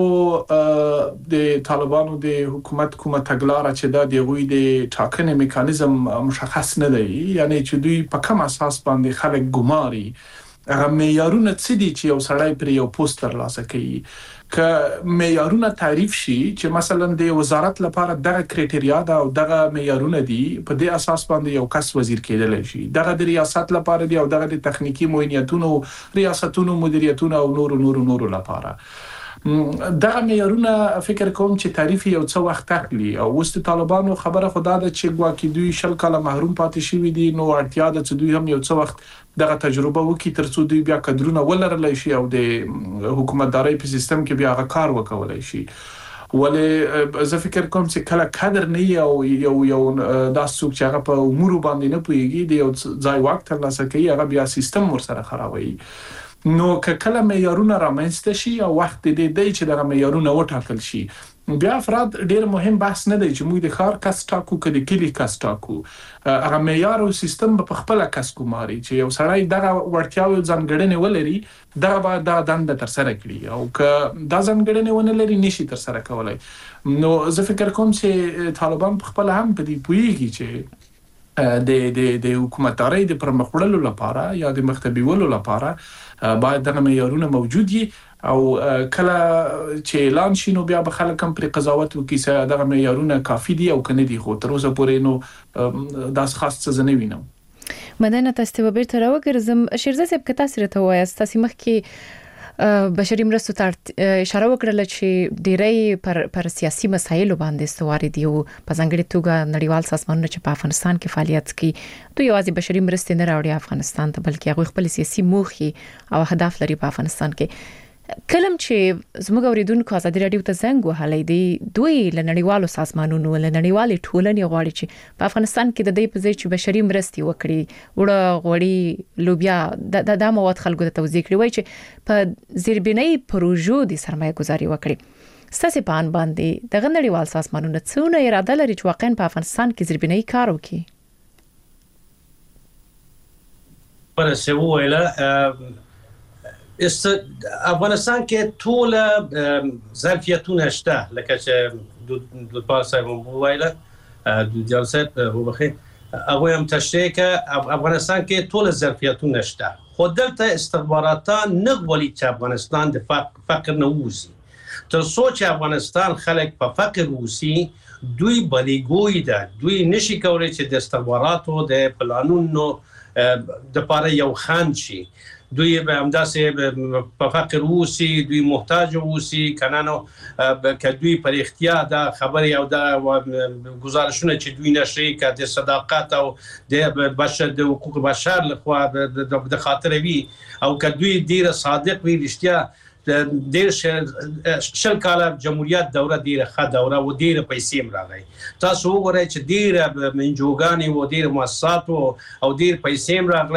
د طالبانو د حکومت کومه تګلاره چې دا د غوي د ټاکنې میکانیزم مشخص نه دی یعنی چې دوی په کوم اساس باندې خلک ګماري هغه معیارونه څه دي چې یو سړی پر یو پوسټر لاسه کوي که معیارونه تعریف شي چې مثلا د وزارت لپاره دغه کرایټریا دا او دغه معیارونه دي په دې اساس باندې یو کس وزیر کېدلی شي دغه د ریاست لپاره دی او دغه د تخنیکی معاینتونو ریاستونو مدیریتونو او نورو نورو نورو لپاره دغه معیارونه فکر کوم چې تعریف یو څه وخت اخلي او وست طالبانو خبره خدا ده چې ګواکې دوی شل کاله محروم پاتې شوی دي نو اړتیا ده چې دوی هم یو څه وخت دغه تجربه وکړي ترڅو دوی بیا کډرونه ولرلای شي او د حکومتدارۍ په سیستم کې بیا هغه کار وکولای شي ولې زه فکر کوم چې کله کادر نه او یو یو داس څوک چې هغه په امور باندې نه پويږي د یو ځای وخت ترلاسه کوي هغه بیا سیستم ورسره خرابوي نو که کله معیارونه رامنځته شي او وخت دې دی چې دغه معیارونه وټاکل شي بیا افراد ډیر مهم بحث نه دی چې موږ د خار کس ټاکو کړي کلی کس ټاکو هغه معیار او سیستم په خپل کس کوماري چې یو سړی دغه ورتیاو ځانګړنې ولري دا به د دند تر سره کړي او که د ځانګړنې ونه لري نشي تر سره کولای نو زه فکر کوم چې طالبان په خپل هم په دې پويږي چې د د د حکومتدارۍ د پرمخ وړلو لپاره یا د مختبیولو لپاره باید دغه معیارونه موجود وي او کله چې اعلان شي نو بیا به خلک هم پر قضاوت وکړي چې دغه معیارونه کافي دي او کنه دي خو تر اوسه پورې نو داس خاص څه نه وینم مدنه تاسو به بیرته راوګرځم شیرزه صاحب که تاسو راته وایي تاسو مخکې بشري مرستو ته اشاره وکړه چې ډیری پر پر سیاسي مسایلو باندې استواري دي او په ځانګړي توګه نړیوال سازمانونه چې په افغانستان کې فعالیت کوي دوی یوازې بشري مرستې نه راوړي افغانستان ته بلکې هغه خپل سیاسي موخې او اهداف لري په افغانستان کې کلم چې زموږ اوریدونکو ازادي رادیو ته زنګ وهلی دی دوی له نړیوالو سازمانونو له نړیوالې ټولنې غواړي چې په افغانستان کې د دې په ځای چې بشري مرستې وکړي وړه غوړي لوبیا د د مواد خلکو ته توضیح کړي وای چې په زیربنای پروژو د سرمایه گذاري وکړي ستاسو په ان باندې د نړیوال سازمانونو څونه اراده لري چې واقعا په افغانستان کې زیربنای کار وکړي پر څه ویله است افغانستان کې ټول ظرفیتونه شته لکه چې د پارسای مو ویله د جلسه وبخي هغه هم تشریح ک افغانستان کې ټول ظرفیتونه شته خو دلته استخباراتان نه غواړي چې افغانستان د فقر نه وځي تر څو چې افغانستان خلک په فقر وځي دوی بلیګوي ده دوی نشي کولای چې د استخباراتو د پلانونو د پاره یو خان شي دوی به همداسې په فقر ووسی دوی محتاج ووسی کنانو که دوی پر اختیار دا خبري او دا گزارشونه چې دوی نشي که د صداقت او د بشر د حقوق بشر لخوا د خاطر وی او که دوی ډیر صادق وی رښتیا ډیر شل کاله جمهوریت دوره ډیر ښه دوره و ډیر پیسې راغی تاسو وګورئ چې ډیر منجوګانی و ډیر مؤسسات او ډیر پیسې راغلي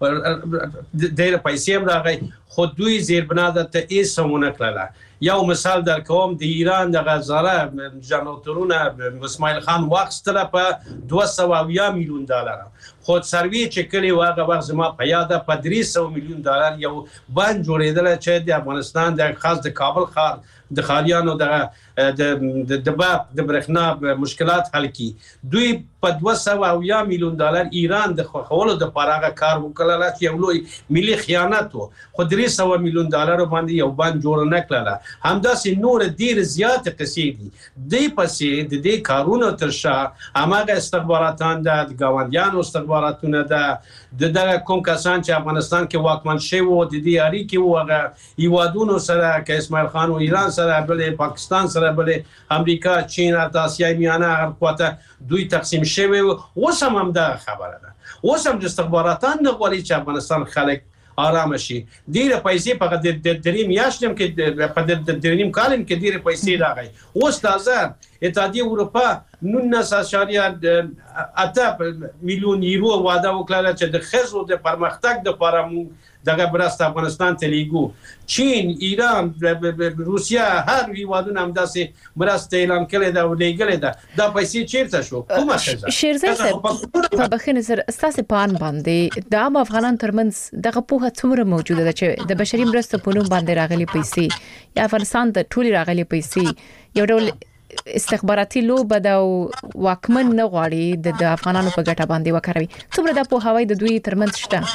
ډېر پیسې هم راغی خو دوی زیربنا ته هیڅ ونه کړله. یو مثال در کوم، د ایران د غزاره جنراتورونه اسماعیل خان واخیستله په دوه سوه اویا میلیون ډالر، خو سروې چې کړې وه هغه وخت زما په یاده په درې سوه میلیون ډالر یو بند جوړېدلی چې د افغانستان د خاص د کابل ښار د خالیانو د د برق د برېښنا مشکلات حل کړي. دوی په دوه سوه اویا میلیون ډالر ایران د خوښولو دپاره هغه کار وکړله چې یو لوی ملي خیانت و، خو درې سوه میلیون ډالرو باندې یو بند جوړ نه کړله. همداسې نور ډېرې زیاتې قصې دي. دې پسې د دې کارونو تر شا هماغه استخباراتان ده، د ګاونډیانو استخباراتونه ده، د دغه کوم کسان چې افغانستان کې واکمن شوي وو د دې اړیکې وو هغه هیوادونو سره که اسماعیل خان و ایران سره، بلې پاکستان سره، بلې امریکا، چین، حتی اسیای میانه هغه خواته دوی تقسیم شوي وو. اوس هم همدغه خبره ده. اوس هم د استخباراتان نه غواړي چې افغانستان خلک آرام شي. ډېره پیسې په د درې میاشتې هم کې په د درې نیم کال هم کې ډېرې پیسې راغی. اوس تازه اتحادیه اروپا نولس اعشاریه اته میلیون یورو وعده وکړه چې د ښځو د پرمختګ دپاره موږ دغه مرسته افغانستان ته لیږو. چین، ایران، روسیه، هر هیوادونه همداسې مرسته اعلان کړې ده او لیږلې ده. دا پیسې چیرته شو؟ کومه ښځه؟ شیرزی صاحب په بخښنې سره ستاسې په اند باندې د عام افغانانو ترمنځ دغه پوهه څومره موجوده ده چې د بشري مرستو په نوم باندې راغلي پیسې یا افغانستان د ټولې راغلي پیسې یو ډول استخباراتي لوبه ده او واکمن نه غواړي د افغانانو په ګټه باندې وکاروي؟ څومره د پوهاوی د دوی ترمنځ شته؟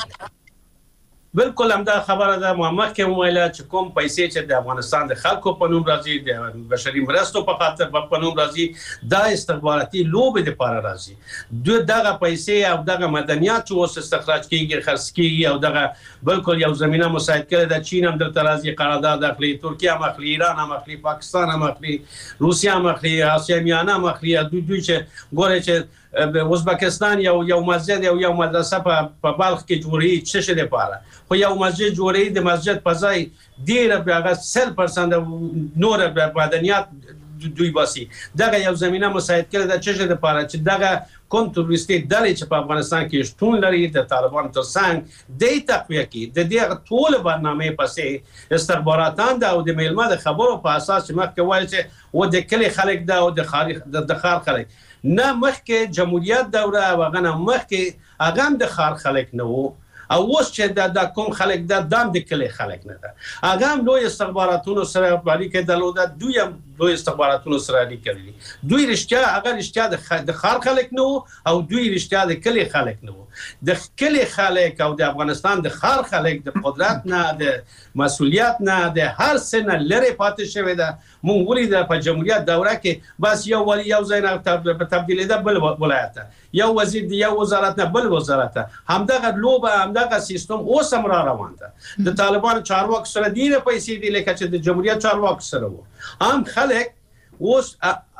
بالکل همدا خبره ده. ما مخکې وویله چې کوم پیسې چې د افغانستان د خلکو په نوم راځي، د بشري مرستو په خاطر په نوم راځي، دا استخباراتي لوبې دپاره راځي. دوی دغه پیسې او دغه مدنیات چې اوس استخراج کېږي، خرڅ کېږي او دغه بالکل یو زمینه مساعد کړې ده. چین هم دلته راځي، قرارداد اخلي، ترکیه هم اخلي، ایران هم اخلي، پاکستان هم اخلي، روسیه هم اخلي، اسیا میانه هم اخلي. دوی دوی چې ګورئ چې ازبکستان یو یو مسجد یو یو مدرسه په بلخ کې جوړوي څه شي لپاره، خو یو مسجد جوړوي د مسجد په ځای ډېره هغه سل پرسنټ نور مدنیات دوی باسي. دغه یو زمینه مساعد کړې ده څه شي لپاره چې دغه کوم تروریستي ډلې چې په افغانستان کې شتون لري د طالبانو تر څنګ دې تقویه کړي. د دې ټول برنامې پسې استخباراتان ده او د میلمه د خبرو په اساس چې مخکې وایي چې و د کلي خلک ده او د ښار خلک نه. مخکې جمهوریت دوره او هغه نه مخکې هغه هم د ښار خلک نه وو او اوس چې د کوم خلک ده دا هم د کلي خلک نه ده. هغه هم لوی استخباراتونو سره اړیکې درلوده، دوی هم لوی استخباراتونو سره اړیکې لري. دوی رښتیا هغه رښتیا د ښار خلک نه وو او دوی رښتیا د کلي خلک نه وو. د کلي خلک او د افغانستان د ښار خلک د قدرت نه، د مسؤلیت نه، د هر څه نه لرې پاتې شوی ده. مونږ ولیده په جمهوریت دوره کې بس یو ولی یو ځای نه تبدیلېده بل ولایت ته، یو وزیر د یو وزارت نه بل وزارت ته. همدغه لوبه همدغه سیستم اوس هم را روان ده. د طالبانو چارواکو سره ډېرې پیسې دي لکه چې د جمهوریت چارواکو سره وو. عام خلک اوس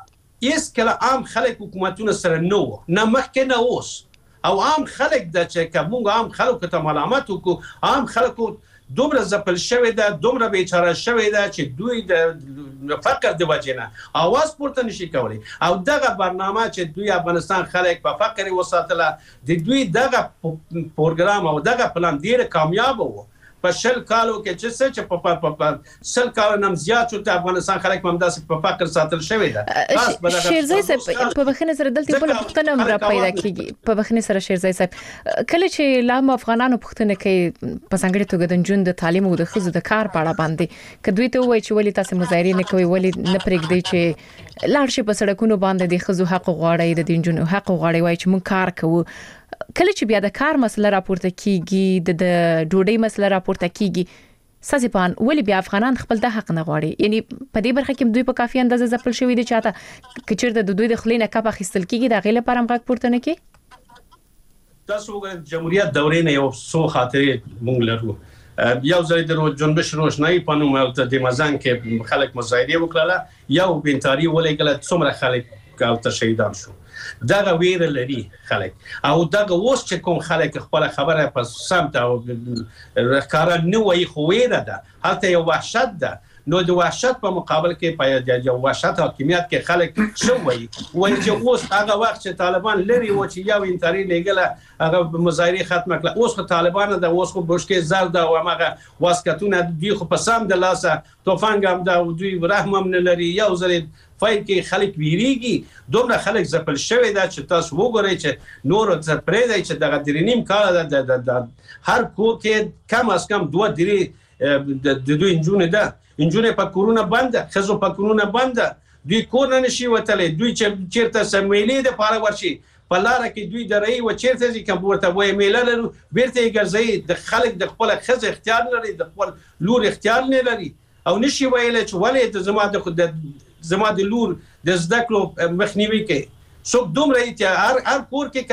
هېڅکله عام خلک حکومتونو سره نه وو، نه مخکې نه اوس. او عام خلک ده چې که مونږ عام خلکو ته ملامت وکړو، عام خلکو دومره ځپل شوې ده، دومره بیچاره شوې ده چې دوی د فقر د وجې نه اواز پورته نشي کولی. او دغه برنامه چې دوی افغانستان خلک په فقر وساتله، د دوی دغه پروګرام او دغه پلان ډېر کامیاب و. په شل کالو کې چې څه چې په سل کالو نم زیات شو ته افغانستان خلک هم داسې په فقر ساتل شوی ده. شیرزی صاحب په بخښنې سره دلته بل پوښتنه هم را پیدا کیږي. په بخښنې سره شیرزی صاحب کله چې لام افغانانو پوښتنه کوي په څنګه توګه د جون د تعلیم او د ښځو د کار په اړه باندې کدوې ته وایي چې ولې تاسو مظاهره نه کوي، ولې نه پرېږدي چې لاړ شي په سړکونو باندې د ښځو حق غواړي، د دینجونو حق غواړي، وایي چې موږ کار کوو. کله چې بیا د کار مسله راپورته کیږي، د ډوډۍ مسله راپورته کیږي، سازپان ولې بیا افغانان خپل د حق نه غواړي؟ یعنی په دې برخه کې دوی په کافي اندازه ځپل شوی دي چاته کچیر د دوی د خلینه کپ اخیستل کیږي د غیله پر هم غږ پورته نه کی. تاسو وګورئ جمهوریت دورې نه یو څو خاطرې مونږ لرو. یو ځای د جنبش روشنايي په نوم د مزان کې خلک مظاهره وکړه، یو بنتاري ولګل څومره خلک کاوت شهیدان شو. دغه ویره لري خلک او دغه اوس چې کوم خلک خپل خبره په سمت او ښکارا نه وایي خو ویره ده، هلته یو وحشت ده. نو د وحشت په مقابل کې په د وحشت حاکمیت کې خلک شوي وایي چې اوس هغه وخت چې طالبان لري و چې یو انتاري لګله هغه مظاهره ختم کړه اوس خو طالبان د اوس خو بشکې زرد او هغه واسکتونه دی خو په سم د لاسه توفنګ هم دا دوی رحم هم نه لري یو ځل فایل کې خلک ویریږي دومره خلک زپل شوی دا چې تاسو وګورئ چې نور څه پرې دی چې دغه درې نیم کال د هر کور کې کم از کم دوه درې د دوی انجونه ده انجونه په کورونه بنده خزو په کورونه بنده دوی کور نه نشي وتلې دوی چې چیرته سمېلې د پاره ورشي په لار کې دوی درې و چیرته چې کوم ورته وای میله لري بیرته ګرځي د خلک د خپل خز اختیار لري د خپل لور اختیار نه لري او نشي ویل چې ولې د زما د زما د لور د زده کړو مخنیوي کوي څوک دومره چې هر هر کور کې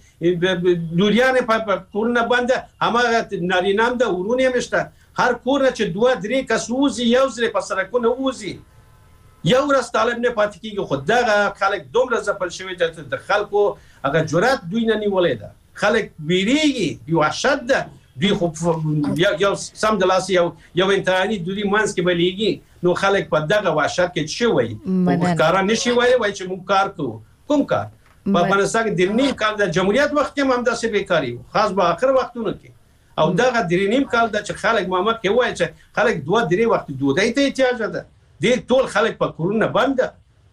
کدرې لوریان په کورونه بنده هغه نارینام د ورونه مشته هر کور چې دوه درې کس وزي یو ځل په سرکونه وزي یو ورځ طالب نه پاتې کیږي خو دغه خلک دومره زپل شوی چې د خلکو هغه جرأت دوی نه نیولې ده خلک بیریږي یو وحشت ده دوی خو یو سم د لاس یو یو انتهایی دوی مانس کې بلیږي نو خلک په دغه وحشت کې شوی کار نشي وایي وای چې موږ کار کوو کوم کار په افغانستان کې د نیم کال د جمهوریت وخت کې هم داسې بیکاری خاص به اخر وختونو کې او دغه د نیم کال د چې خلک محمد کې وایي چې خلک دوه درې وخت دوی ته احتیاج ده د ټول خلک په کورونه بنده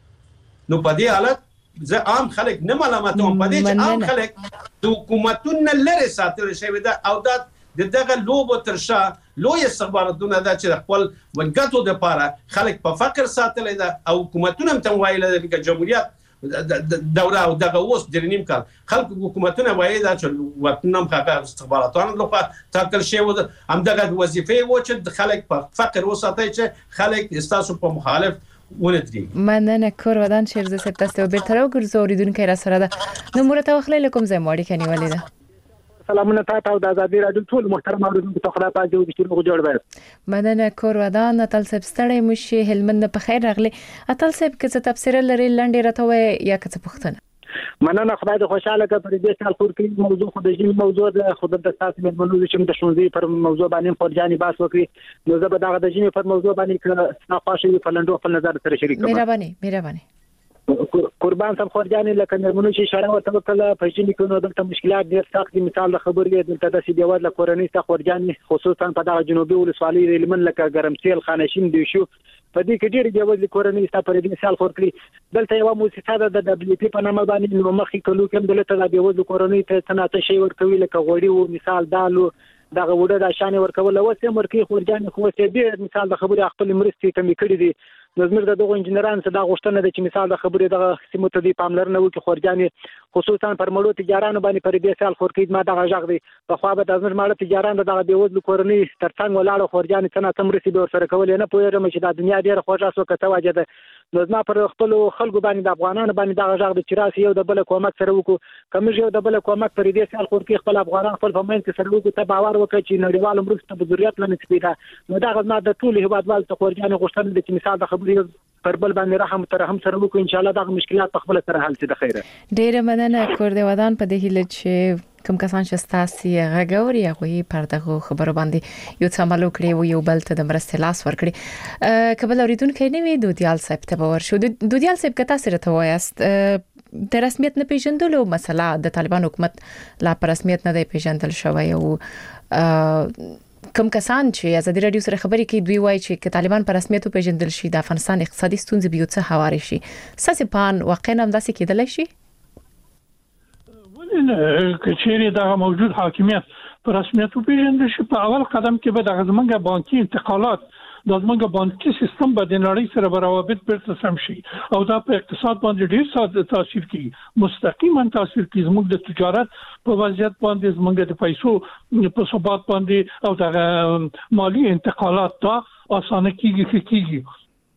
نو په دې حالت زه عام خلک نه ملامتوم په دې چې عام خلک د حکومتونو لري ساتل شوی ده او دا دغه لوبو ترشا لوی استخباراتونه دا چې خپل وګټو د پاره خلک په فقر ساتل ده او حکومتونه هم تمویل ده چې جمهوریت دوره او دغه اوس د نیم کال خلک حکومتونه وایي دا چې وطنم خاطر استخباراتونه لخوا تاکل شي و هم دغه وظیفه و چې خلک په فقر وساتي چې خلک استاسو په مخالف ولدري مننه کور ودان شیرزه سپ تاسو به تر وګرځوریدونکو را سره ده نو مرته وخلې لکم زې ماړي کني ولیدا سلامونه تاسو او د آزادي رادیو ټول محترم اوریدونکو ته خدای پاک دې چې موږ جوړ وای مننه کور ودان اتل سپ ستړی مشي هلمند په خیر راغلی اتل سپ کې څه تفسیر لري لنډه راته وای یا څه پوښتنه مننه خدای دې خوشاله کړي پر دې سال خور کې موضوع خو د جن موضوع د خود د تاسو په منلو چې د شونځي پر موضوع باندې فرجاني باس وکړي نو زه به دغه د جن پر موضوع باندې کړه تاسو په لندو خپل نظر سره شریک کوم مهرباني مهرباني قربان صاحب خورجاني لکه نرمنو چې اشاره ورته وکړه په ځینې کې نو دلته مشکلات ډېر سخت دي مثال د خبرې دلته د سیدیواد له کورنۍ څخه خورجاني خصوصا په دغه جنوبي ولسوالۍ ریلمن لکه ګرمسیل خانشین دی شو په دې کې ډېر دیوځ کورنۍ څخه پر دې مثال خور کړی دلته یو موسسه د دبليو پی په نامه باندې نو مخې کلو کوم دلته د دیوځ کورنۍ ته څنګه شي ورکوي لکه غوړي او مثال دالو دغه وړه د شان ورکول او سم ورکی خورجاني خو څه ډېر مثال د خبرې خپل مرستې کمی کړې دي نو زموږ د دغه انجنیرانو څخه دا غوښتنه ده چې مثال د خبرې دغه سیمو ته دی پاملرنه وکړي خورجاني خصوصا پر مړو تجارانو باندې پر دې سال خورکید ما دغه ژغ دی په خو به د زموږ مړو تجارانو دغه بیوزل کورنۍ ترڅنګ ولاړ خورجاني څنګه تم رسیدو ور سره کول نه پوهیږم چې د دنیا ډیره خوږه سو کته واجه ده نو زما پر خپل خلکو باندې د افغانانو باندې دغه ژغ د چراسي یو د بل کومک سره وکړو کوم یو د بل کومک پر دې سال خورکید خپل افغانان خپل په منځ کې سره وکړو ته باور وکړي چې نړیوال مرسته په ضرورت لنه سپیدا نو دغه ما د ټول هیوادوال ته خورجاني غوښتنه ده چې مثال د خبرې پر بل باندې رحم ترحم سره وکړو ان شاء الله دا مشکلات په خپل سره حل شي د خیره ډیره مننه کور دی ودان په دې هیله چې کوم کسان چې تاسو غږوري هغه پر دغه خبرو باندې یو څه عمل وکړي او یو بل ته د مرستې لاس ورکړي کبل اوریدونکو نه وي دودیال صاحب ته باور شو دودیال صاحب کته سره ته وایست د رسمیت نه پیژندلو مسله د طالبان حکومت لا پر رسمیت نه دی پیژندل شوی او کوم کسان چې ازادي رادیو سره خبرې کوي دوی وایي چې طالبان پر رسمیت پیژندل شي د افغانستان اقتصادي ستونزې به یو څه هواري شي ساسي پان واقعا هم داسې کېدلی شي کچېری دا موجود حاکمیت پر رسمیت پیژندل شي په اول قدم کې به د غزمنګ بانکي انتقالات د زمونږ بانکي سیستم به د نړۍ سره برابر بیرته سم شي او دا په اقتصاد باندې ډیر څه تاثیر کوي مستقیما تاثیر کوي زموږ د تجارت په وضعیت باندې زمونږ د پیسو په ثبات باندې او د مالی انتقالات دا اسانه کیږي کیږي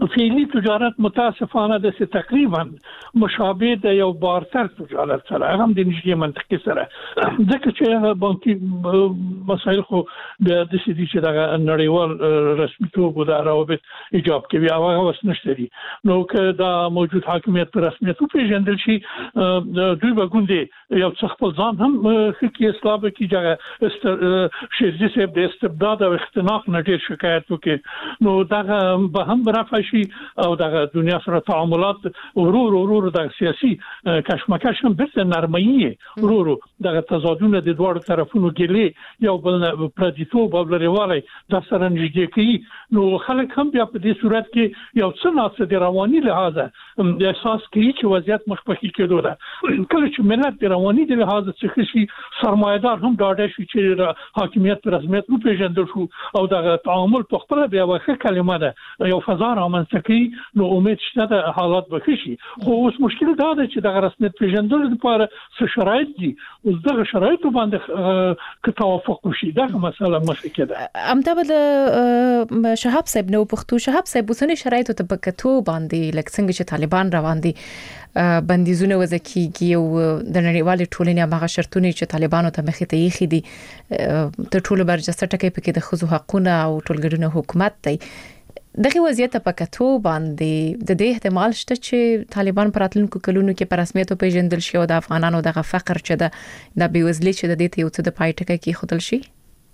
فعلی تجارت متاسفانه د تقریبا مشابه د یو بارتر تجارت سره هم د نږدې منطقې سره ځکه چې بانکي مسایل خو د دې چې د نړیوال رسمیتوب او د روابط ایجاب کوي او هغه وسنشته دي نو که دا موجود حاکمیت پر رسمیت په پیژندل شي دوی به ګوندې یو څه خپل ځان هم کې اصلاح کوي چې شیرزي صاحب د استبداد او اختناق نه ډېر شکایت وکړي نو دا به هم برافه شي او د دنیا سره تعاملات ورور ورور د سیاسي کشمکش هم بیرته نرمایي ورور د تضادونه د دوه طرفونو ګلې یو بل پردیتوب او لريواله د سره نږدې کوي نو خلک هم بیا په دې صورت کې یو څه ناڅه د رواني لحاظه د احساس کوي چې وضعیت مخفي کېدو ده کله چې ملت د رواني د لحاظه څخه شي سرمایدار هم ډاډه شي چې حاکمیت پر رسمیت په پیژندل شو او د تعامل په خپل بیا واخه کلمه ده یو فضا رامنځته کوي نو امید شته د حالات به شي خو اوس مشکل دا ده چې د رسمیت پیژندل لپاره څه شرایط دي اوس دغه شرایط باندې که توافق وشي دا مسله مخکې کېده امدا بل شهاب صاحب نو پښتو شهاب صاحب وسنی شرایط ته پکتو باندې لکه څنګه چې طالبان روان دي بندیزونه وزکیږي او د نړیوال ټولنې هغه شرطونه چې طالبانو ته مخې ته یې خېدي ته ټول برجسته ټکي پکې د خزو حقونه او ټولګډونه حکومت دی دغه وضعیت په کتو باندې د دې احتمال شته چې طالبان پر راتلونکو کلونو کې پر رسمیت پیژندل شي او د افغانانو دغه فقر چې د د بیوزلي چې د دې ته یو څه د پای ټکی کې خودل شي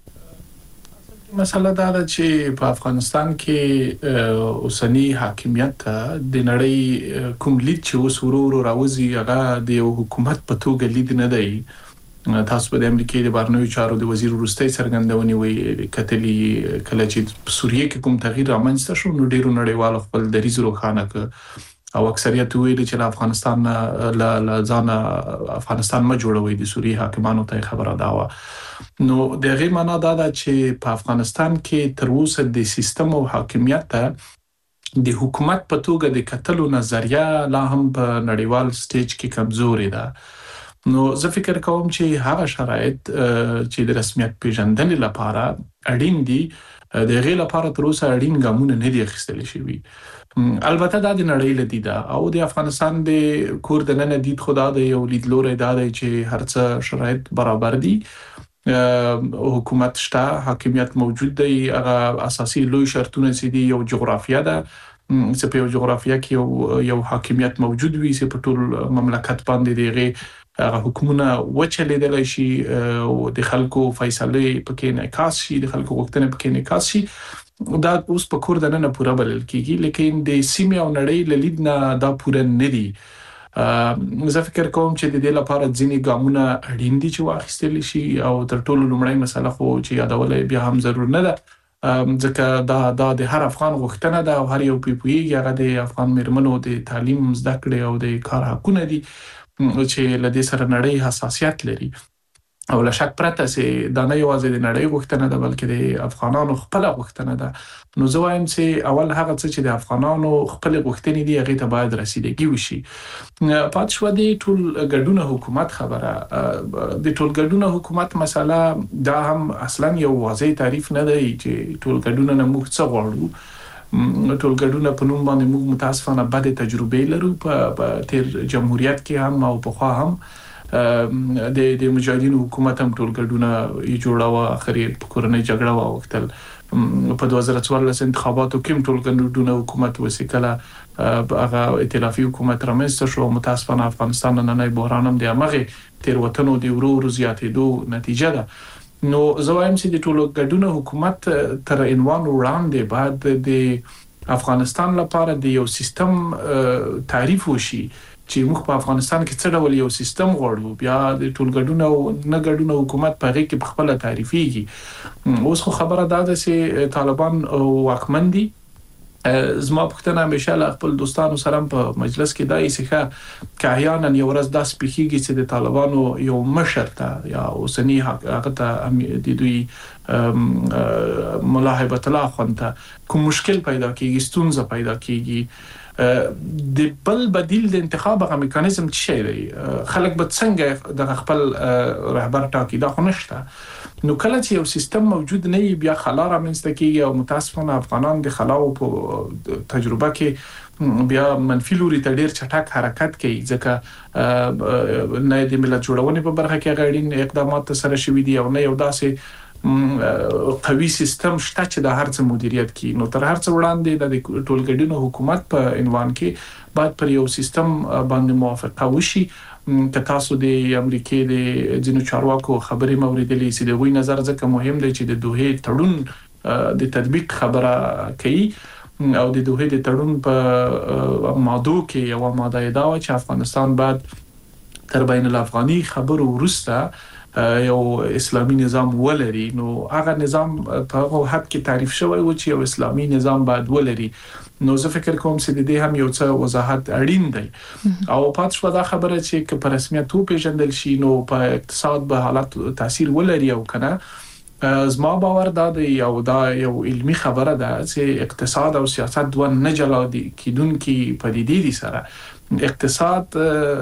مسله دا ده چې په افغانستان کې اوسنی حاکمیت د نړۍ کوم لید چې اوس ورو راوځي هغه د یو حکومت په توګه لید نه دی تاسو په امریکا د بهرنیو چارو د وزیر وروستۍ څرګندونې وی کتلی کله چې سوریه کې کوم تغییر رامنځته شو نو ډیرو نړیوالو خپل دریځ روښانه کړ او اکثریت ویل چې افغانستان لا ځان افغانستان ما جوړوي د سوریه حاکمانو ته خبره داوه نو دغه معنا دا ده چې په افغانستان کې تر اوسه د سیستم او حاکمیت د حکومت په توګه د کتلو نظریه لا هم په نړیوال سټیج کې کمزوري ده نو زه فکر کوم چې هغه شرایط چې د رسمیت پیژندنې لپاره اړین دي د غیر لپاره تر اوسه اړین ګامونه نه دي اخیستل شوي البته دا د نړۍ لدیده او د افغانستان د کور د نن دید خدا د یو لیدلوري دا دی چې هرڅه شرایط برابر دي حکومت شته حاکمیت موجود دی هغه اساسي لوی شرطونه سي دي یو جغرافیه ده چې په یو جغرافیه کې یو یو حاکمیت موجود وي چې په ټول مملکت باندې دیغه هغه حکومتونه وچلیدل شي او د خلکو فیصله پکې انعکاس شي د خلکو غوښتنې پکې انعکاس شي دا اوس په کور دنه پورا بلل کیږي لیکن د سیمه او نړۍ لید نه دا پورا نه دي زه فکر کوم چې د دې لپاره ځینې ګامونه اړین دي چې واخیستل شي او تر ټولو لومړی مسله خو چې یادول بیا هم ضرور نه ده ځکه دا دا د هر افغان غوښتنه ده او هر یو پی پی هغه د افغان میرمنو د تعلیم زده کړې او د کار حقونه دي چې لدې سره نړۍ حساسیت لري او لا شک پرته چې دا نه یوازې د نړۍ غوښتنه ده بلکې د افغانانو خپل غوښتنه ده نو زه وایم چې اول هغه څه چې د افغانانو خپل غوښتنې دي هغه ته باید رسیدګي وشي پات شو د ټول ګډونه حکومت خبره د ټول ګډونه حکومت مسله دا هم اصلا یو واضح تعریف نه دی چې ټول ګډونه نه موږ څه غواړو ټول ګډونه په نوم باندې موږ متاسفانه بد تجربه لرو په تیر جمهوریت کې هم او په خوا هم د د مجاهدینو حکومت هم ټول ګډونه یې جوړاوه اخري په کورنۍ جګړه واوښتل په دوه زره څوارلس انتخاباتو کې ټول ګډونه حکومت وسیکله هغه ائتلافي حکومت رامنځته شو متاسفانه افغانستان نن نه بحران هم د هغه تیر وطنو د ورو ورو زیاتېدو نتیجه ده نو زه وایم چې د ټول ګډونه حکومت تر عنوان وړاندې بعد د افغانستان لپاره د یو سیستم تعریف وشي چې موږ په افغانستان کې څه ډول یو سیستم غواړو بیا د ټولګډونه او نه ګډونه حکومت په هغه کې خپل تعریفيږي اوس خو خبره ده چې طالبان واکمن دي زما پښتنه همیشه له خپل دوستانو سره په مجلس کې دای سیخه کاهیانا یو ورځ داس پخېږي چې د طالبانو یو مشر ته یا اوسنی هغه ته د دوی ملاحبت الله خونته کوم مشکل پیدا کیږي ستونزه پیدا کیږي د بل بدیل د انتخاب غو میکانیزم څه دی خلک به څنګه د خپل رهبر ټاکي دا خو نشته نو کله چې یو سیستم موجود نه وي بیا خلا رامنځته کیږي او متاسفانه افغانان د خلاو په تجربه کې بیا منفي لوري ته ډیر چټک حرکت کوي ځکه نه د ملت جوړونې په برخه کې غاړین اقدامات سره شوي دي او نه یو داسې قوي سیستم شته چې د هرڅ مدیریت کوي. نو تر هرڅ وړاندې د ټولګډینو حکومت په عنوان کې باید پر یو سیستم باندې موافقه وشي. که تاسو د امریکای د جنو چارواکو خبرې موریدلې چې د وی نظر ځکه مهم دی چې د دوه تړون د تطبیق خبره کوي او د دوه د تړون په ماده کې یو ماده دا و چې افغانستان بعد تر بین الافغاني خبرو ورسته یو اسلامي نظام ولري. نو هغه نظام په هغه حد کې تعریف شوی و چې یو اسلامي نظام باید ولري. نو زه فکر کوم چې د دې هم یو څه وضاحت اړین دی او پاتې شو دا خبره چې په رسمیت تو پیژندل شي نو په اقتصاد به حالت تاثیر ولري او کنه زما باور دا دی او دا یو علمي خبره ده چې اقتصاد او سیاست دوه نه جلا دي کیدونکي پدیدې دي سره اقتصاد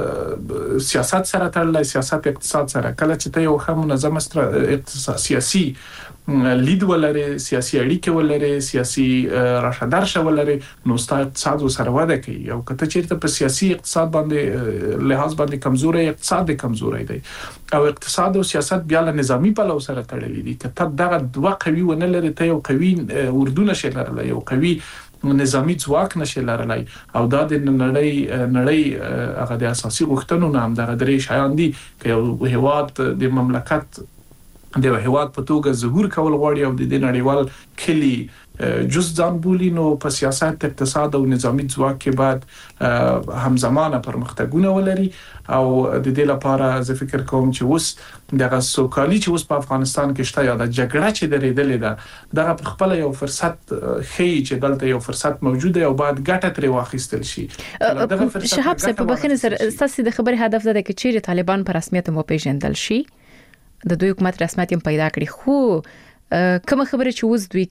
سیاست سره تړلی سیاست اقتصاد سره کله چې ته یو ښه منظم اقتصاد سیاسي لید ولري سیاسي اړیکې ولري سیاسي راشدارشه ولري نو ستاسو اقتصاد سره وده کوي او کته چیرته په سیاسي اقتصاد باندې لحاظ باندې کمزوري اقتصاد کمزوري دی او اقتصاد او سیاست بیا له نظامی په لور سره تړلي دي کته دغه دوه قوي ونه لري ته یو قوي اردو نشه لري یو قوي نظامی ځواک نشه لري او دا د نړۍ نړۍ هغه د اساسي غوښتنو نام دغه درې شایان دي چې یو هیواد د مملکت د هیواد په توګه ظهور کول غواړي او د نړیوال کلی جز ځان بولی نو په سیاست اقتصاد او نظامی ځواک کې بعد همزمانه پرمختګونه ولري او د دې لپاره زه فکر کوم چې اوس دغه سوکالي چې اوس په افغانستان کې شته یا د جګړه چې درېدلې ده دغه په خپل یو فرصت خي چې دلته یو فرصت موجود دی او باید ګټه ترې واخیستل شي. شهاب صاحب په بخښنه سره تاسو د خبرې هدف ده چې چیرې طالبان په رسمیت مو پیژندل شي د دوی حکومت رسمیت هم پیدا کړی خو کوم خبره چې اوس دوی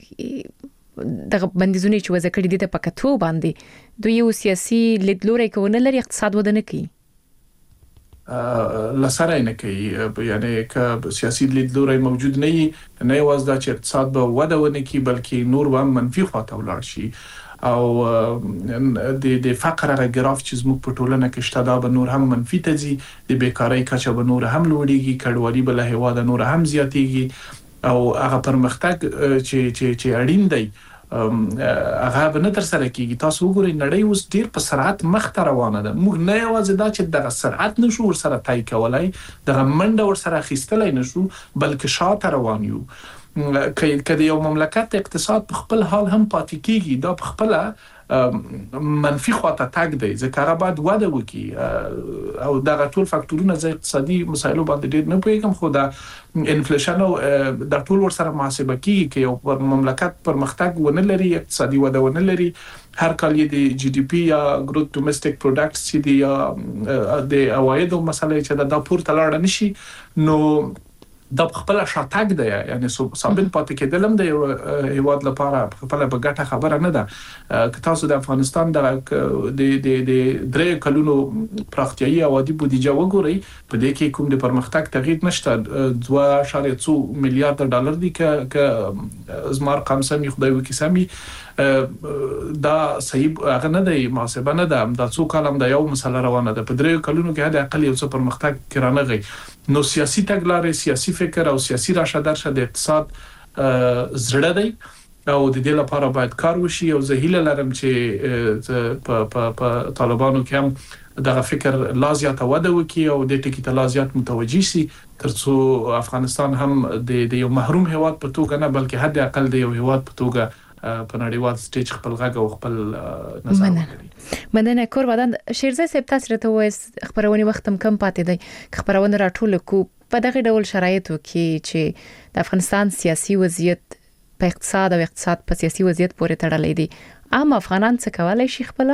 کې دغه بندیزونه چې وځ کړی دي ته پکاتو باندې دوی یو سیاسي لیدلوري کوونه لري اقتصاد ودانه کوي لسره نه کوي یعنی که سیاسي لیدلوري موجود نه نه واز دا چې اقتصاد به وده ونه کوي بلکې نور به منفي خواته ولاړ شي او د د فقر هغه ګراف چې زموږ په ټولنه کې شته دا به نور هم منفي تزي د بیکاری کچه به نور هم لوړیږي کډوالي بل هیواد نور هم زیاتیږي او هغه پرمختګ چې چې چې اړین دی هغه به نه تر سره کیږي. تاسو وګورئ نړۍ اوس ډیر په سرعت مخ ته روانه ده موږ نه یوازې دا چې دغه سرعت نشو ور سره تای کولای دغه منډه ور سره خېستلای نشو بلکې شاته روان یو. کله یو مملکت اقتصاد په خپل حال هم پاتې کیږي دا په خپل منفي خواته تاګ دی ځکه هغه باید وده وکړي او دغه ټول فاکټورونه د اقتصادي مسایلو باندې ډېر نه پوهیږم خو دا انفلیشن او د ټول ور سره محاسبه کیږي چې یو مملکت پرمختګ ونه لري اقتصادي وده ونه لري هر کال یې د جی ډي پی یا ګروث ډومېسټک پروډکټس چې دی د عوایدو مسله چې دا پورته لاړ نشي نو د خپل شاتګ دی یعنی ثابت پاتې کېدلم د هیواد لپاره خپل په ګټه خبره نه ده که تاسو د افغانستان د د د درې کلونو پراختیايي اوادي بودیجه وګورئ په دې کې کوم د پرمختګ تغییر نشته دوه اعشاریه څو میلیارډ ډالر دي ک زمار رقم سمي خدای وکي سمي دا صحیح هغه نه دی محاسبه نه ده دا څو کلم د یو مسله روانه ده په درې کلونو کې هدا اقل یو څه پرمختګ کرانه غي نو سیاسي تګلارې سیاسي فکر او سیاسي راشدارشه د اقتصاد زړه دی او د دې لپاره باید کار وشي او زه هیله لرم چې په په په طالبانو کې هم دغه فکر لازیات وده وکي او د ټکی ته لازیات متوجي سي ترڅو افغانستان هم د یو محروم هیواد په توګه نه بلکې حد اقل د یو هیواد په توګه په نړیوال سټیج خپل غږ او خپل نظر لري. مننه کور ودان شیرزای صاحب تاسو ته وایي خبرونه وخت کم پاتې دی خبرونه راټول کو په دغه ډول شرایطو کې چې د افغانستان سیاسي وضعیت په اقتصاد او اقتصاد په سیاسي وضعیت پورې تړلې دي عام افغانان څه کولای شي خپل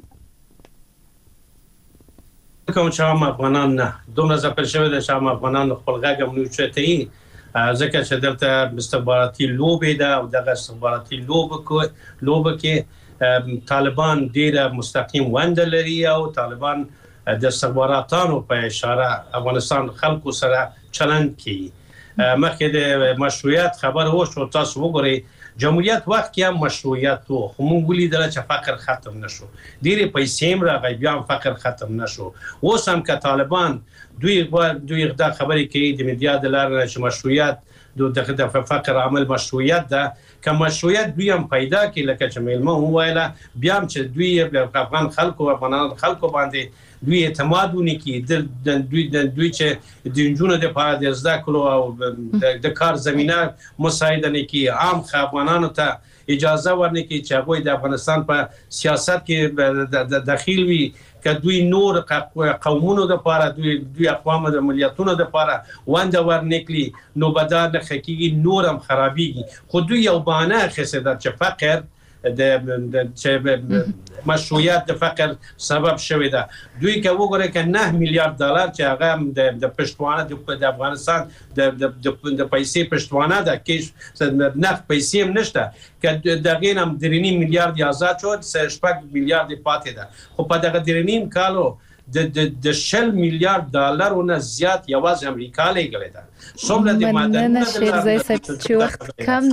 کوم چې عام افغانان نه دومره ځپل شوی د عام افغانان خپل غږ هم نه چوتي ځکه چې دلته استخباراتي لوبې ده او دغه استخباراتي لوبه لوبه کې طالبان ډیره مستقیم ونده لري او طالبان د استخباراتانو په اشاره افغانستان خلکو سره چلند کوي مخکې د مشروعیت خبر و شو تاسو وګورئ جمهوریت وخت کې هم مشروعیت وو خو موږ ولیدل چې فقر ختم نشو ډېرې پیسې هم راغی بیا هم فقر ختم نشو اوس هم که طالبان دوی دوی دا خبرې کوي د میډیا د لارې چې مشروعیت د فقر عمل مشروعیت ده که مشروعیت دوی هم پیدا کړي لکه چې میلمه وویله بیا هم چې دوی افغان خلکو افغانان خلکو باندې دوی اعتماد ونکړي د دوی د دوی چې د نجونو د پاره د زده کړو او د کار زمينه مساعده نه کوي عام افغانانو ته اجازه ورنکړي چې هغه د افغانستان په سیاست کې داخل وي که دوی نور قومونو د پاره دوی دوی اقوام د ملياتونو د پاره وانده ورنکړي نو بدل حقيقي نور هم خرابيږي خو دوی یو بانه خسته چې فقر د چې مشروعیت د فقر سبب شوی ده دوی که وګورئ که نه میلیارډ ډالر چې هغه د پښتوانه د افغانستان د د پیسې پښتوانه ده کې نه پیسې هم نشته که دغه نم درې نیم میلیارډ آزاد شو شپږ میلیارډ پاتې ده خو په دغه درې نیم کالو د د شل میلیارډ ډالرونه زیات یوازې امریکا لګولې ده څومره د مادن شیرزای صاحب چې وخت کم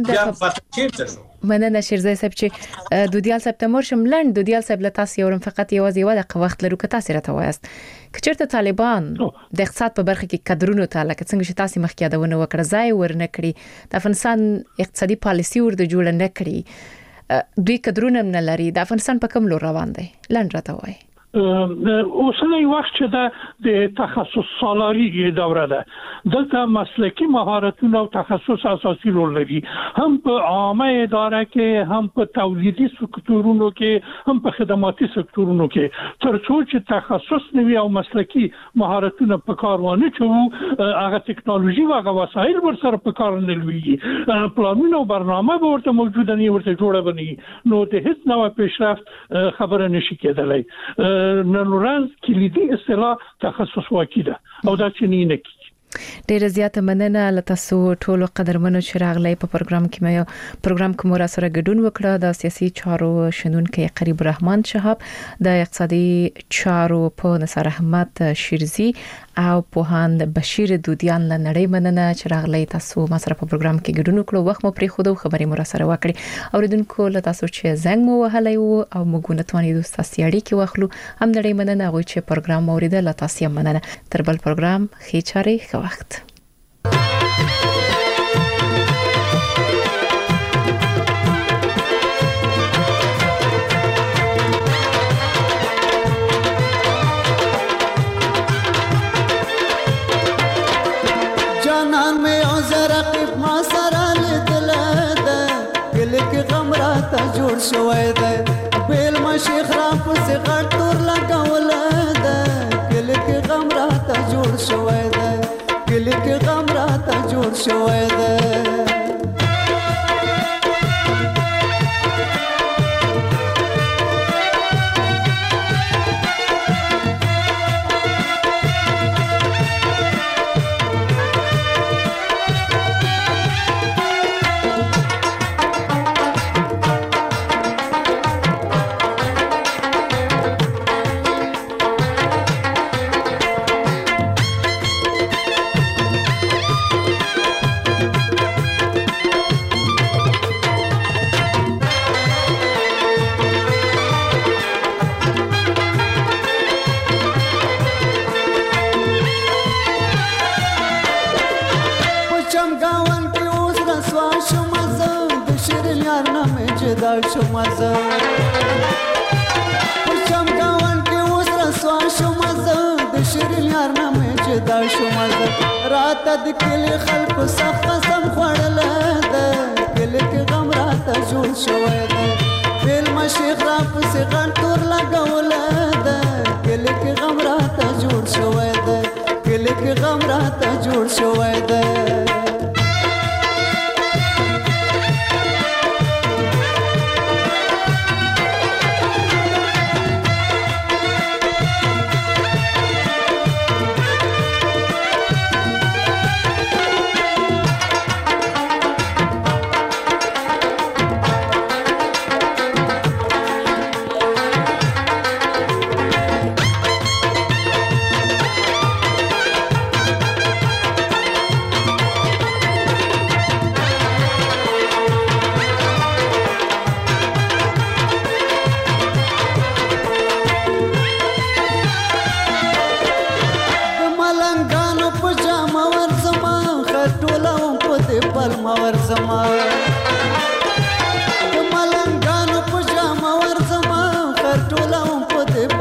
ده مننه شیرزای صاحب چې دودیال سپتمبر شملند دودیال صاحب له تاسو یو فقط یوازې یو دغه وخت لرو که تاسو راته وایست که چیرته طالبان د اقتصاد په برخه کې کډرونو ته لکه څنګه چې تاسو مخکې یادونه وکړه ځای ورنکړي د افغانستان اقتصادي پالیسی ورته جوړ نه کړي دوی کډرونه نه لري د افغانستان په کوم لور روان دي لند راته وایي اوسنی وخت چې د تخصص سالاري دوره ده دلته مسلکی مهارتونه او تخصص اساسي رول لري هم په عامه اداره کې هم په تولیدي سکتورونو کې هم په خدماتي سکتورونو کې ترڅو چې تخصص نوي او مسلکی مهارتونه په کار وانه چو هغه ټکنالوژي او هغه وسایل ورسره په کار نه لوي پلانونه او برنامه به ورته موجوده نه ورته جوړه بني نو د هیڅ نوې پیشرفت خبره نشي کېدلای نن ورځ کلیدي اصطلاح تخصص واکیده او دا چې نه نه ډیره زیاته مننه لته سو ټولو قدرمنو چې راغلی په پروګرام کې مې پروګرام کې مور سره ګډون وکړه د سیاسي چارو شنونکو قریب رحمان شهاب د اقتصادي چارو په نصر احمد شیرزي او پوهاند بشیر دودیان لنړی مننه چې راغلی تاسو ما سره په پروګرام کې ګډون وکړو وخت مو پرې خو د خبرې مور سره وکړي اوریدونکو له تاسو چې زنګ مو وهلی او موږ نتوانې د تاسو اړیکې واخلو هم نړی مننه غوي چې پروګرام اوریدل تاسو مننه تر بل پروګرام خې چاري وخت جانان میں اوزر رقیب ما سره لیدل ده کله کې غم راته جوړ شوی ده بیل مشیخ را پسې غټ تور لګول ده کله کې غم راته جوړ شوی ده کله کې غم راته جوړ شوی ده شمازه پرچم گاون کې اوس رسوا شمازه د شیرین یار نامه جدا شمازه رات د کلی خلق سخت قسم خوړل ده کلی کې غم راته جوړ شوی ده بیل مشیخ را پسې غن تور لګول ده کلی کې غم راته جوړ شوی ده کلی کې غم راته جوړ شوی ده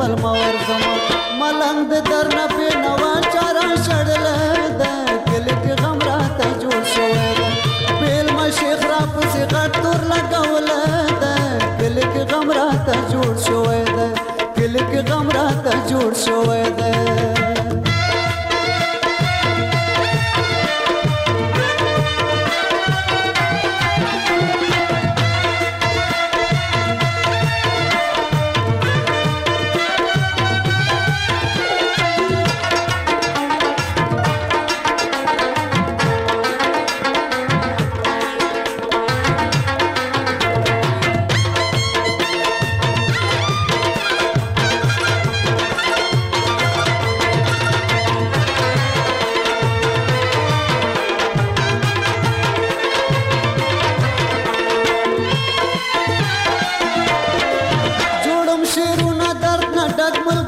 پل مور زما ملنګ د درنه په نوا چارا شړل د کلی کې غم راته جوړ شوی د بیل ما شیخ را پسې غټ تور لګول د کلی کې غم راته جوړ شوی د کلی کې غم راته جوړ شوی د شیرونه درد نه ډک مل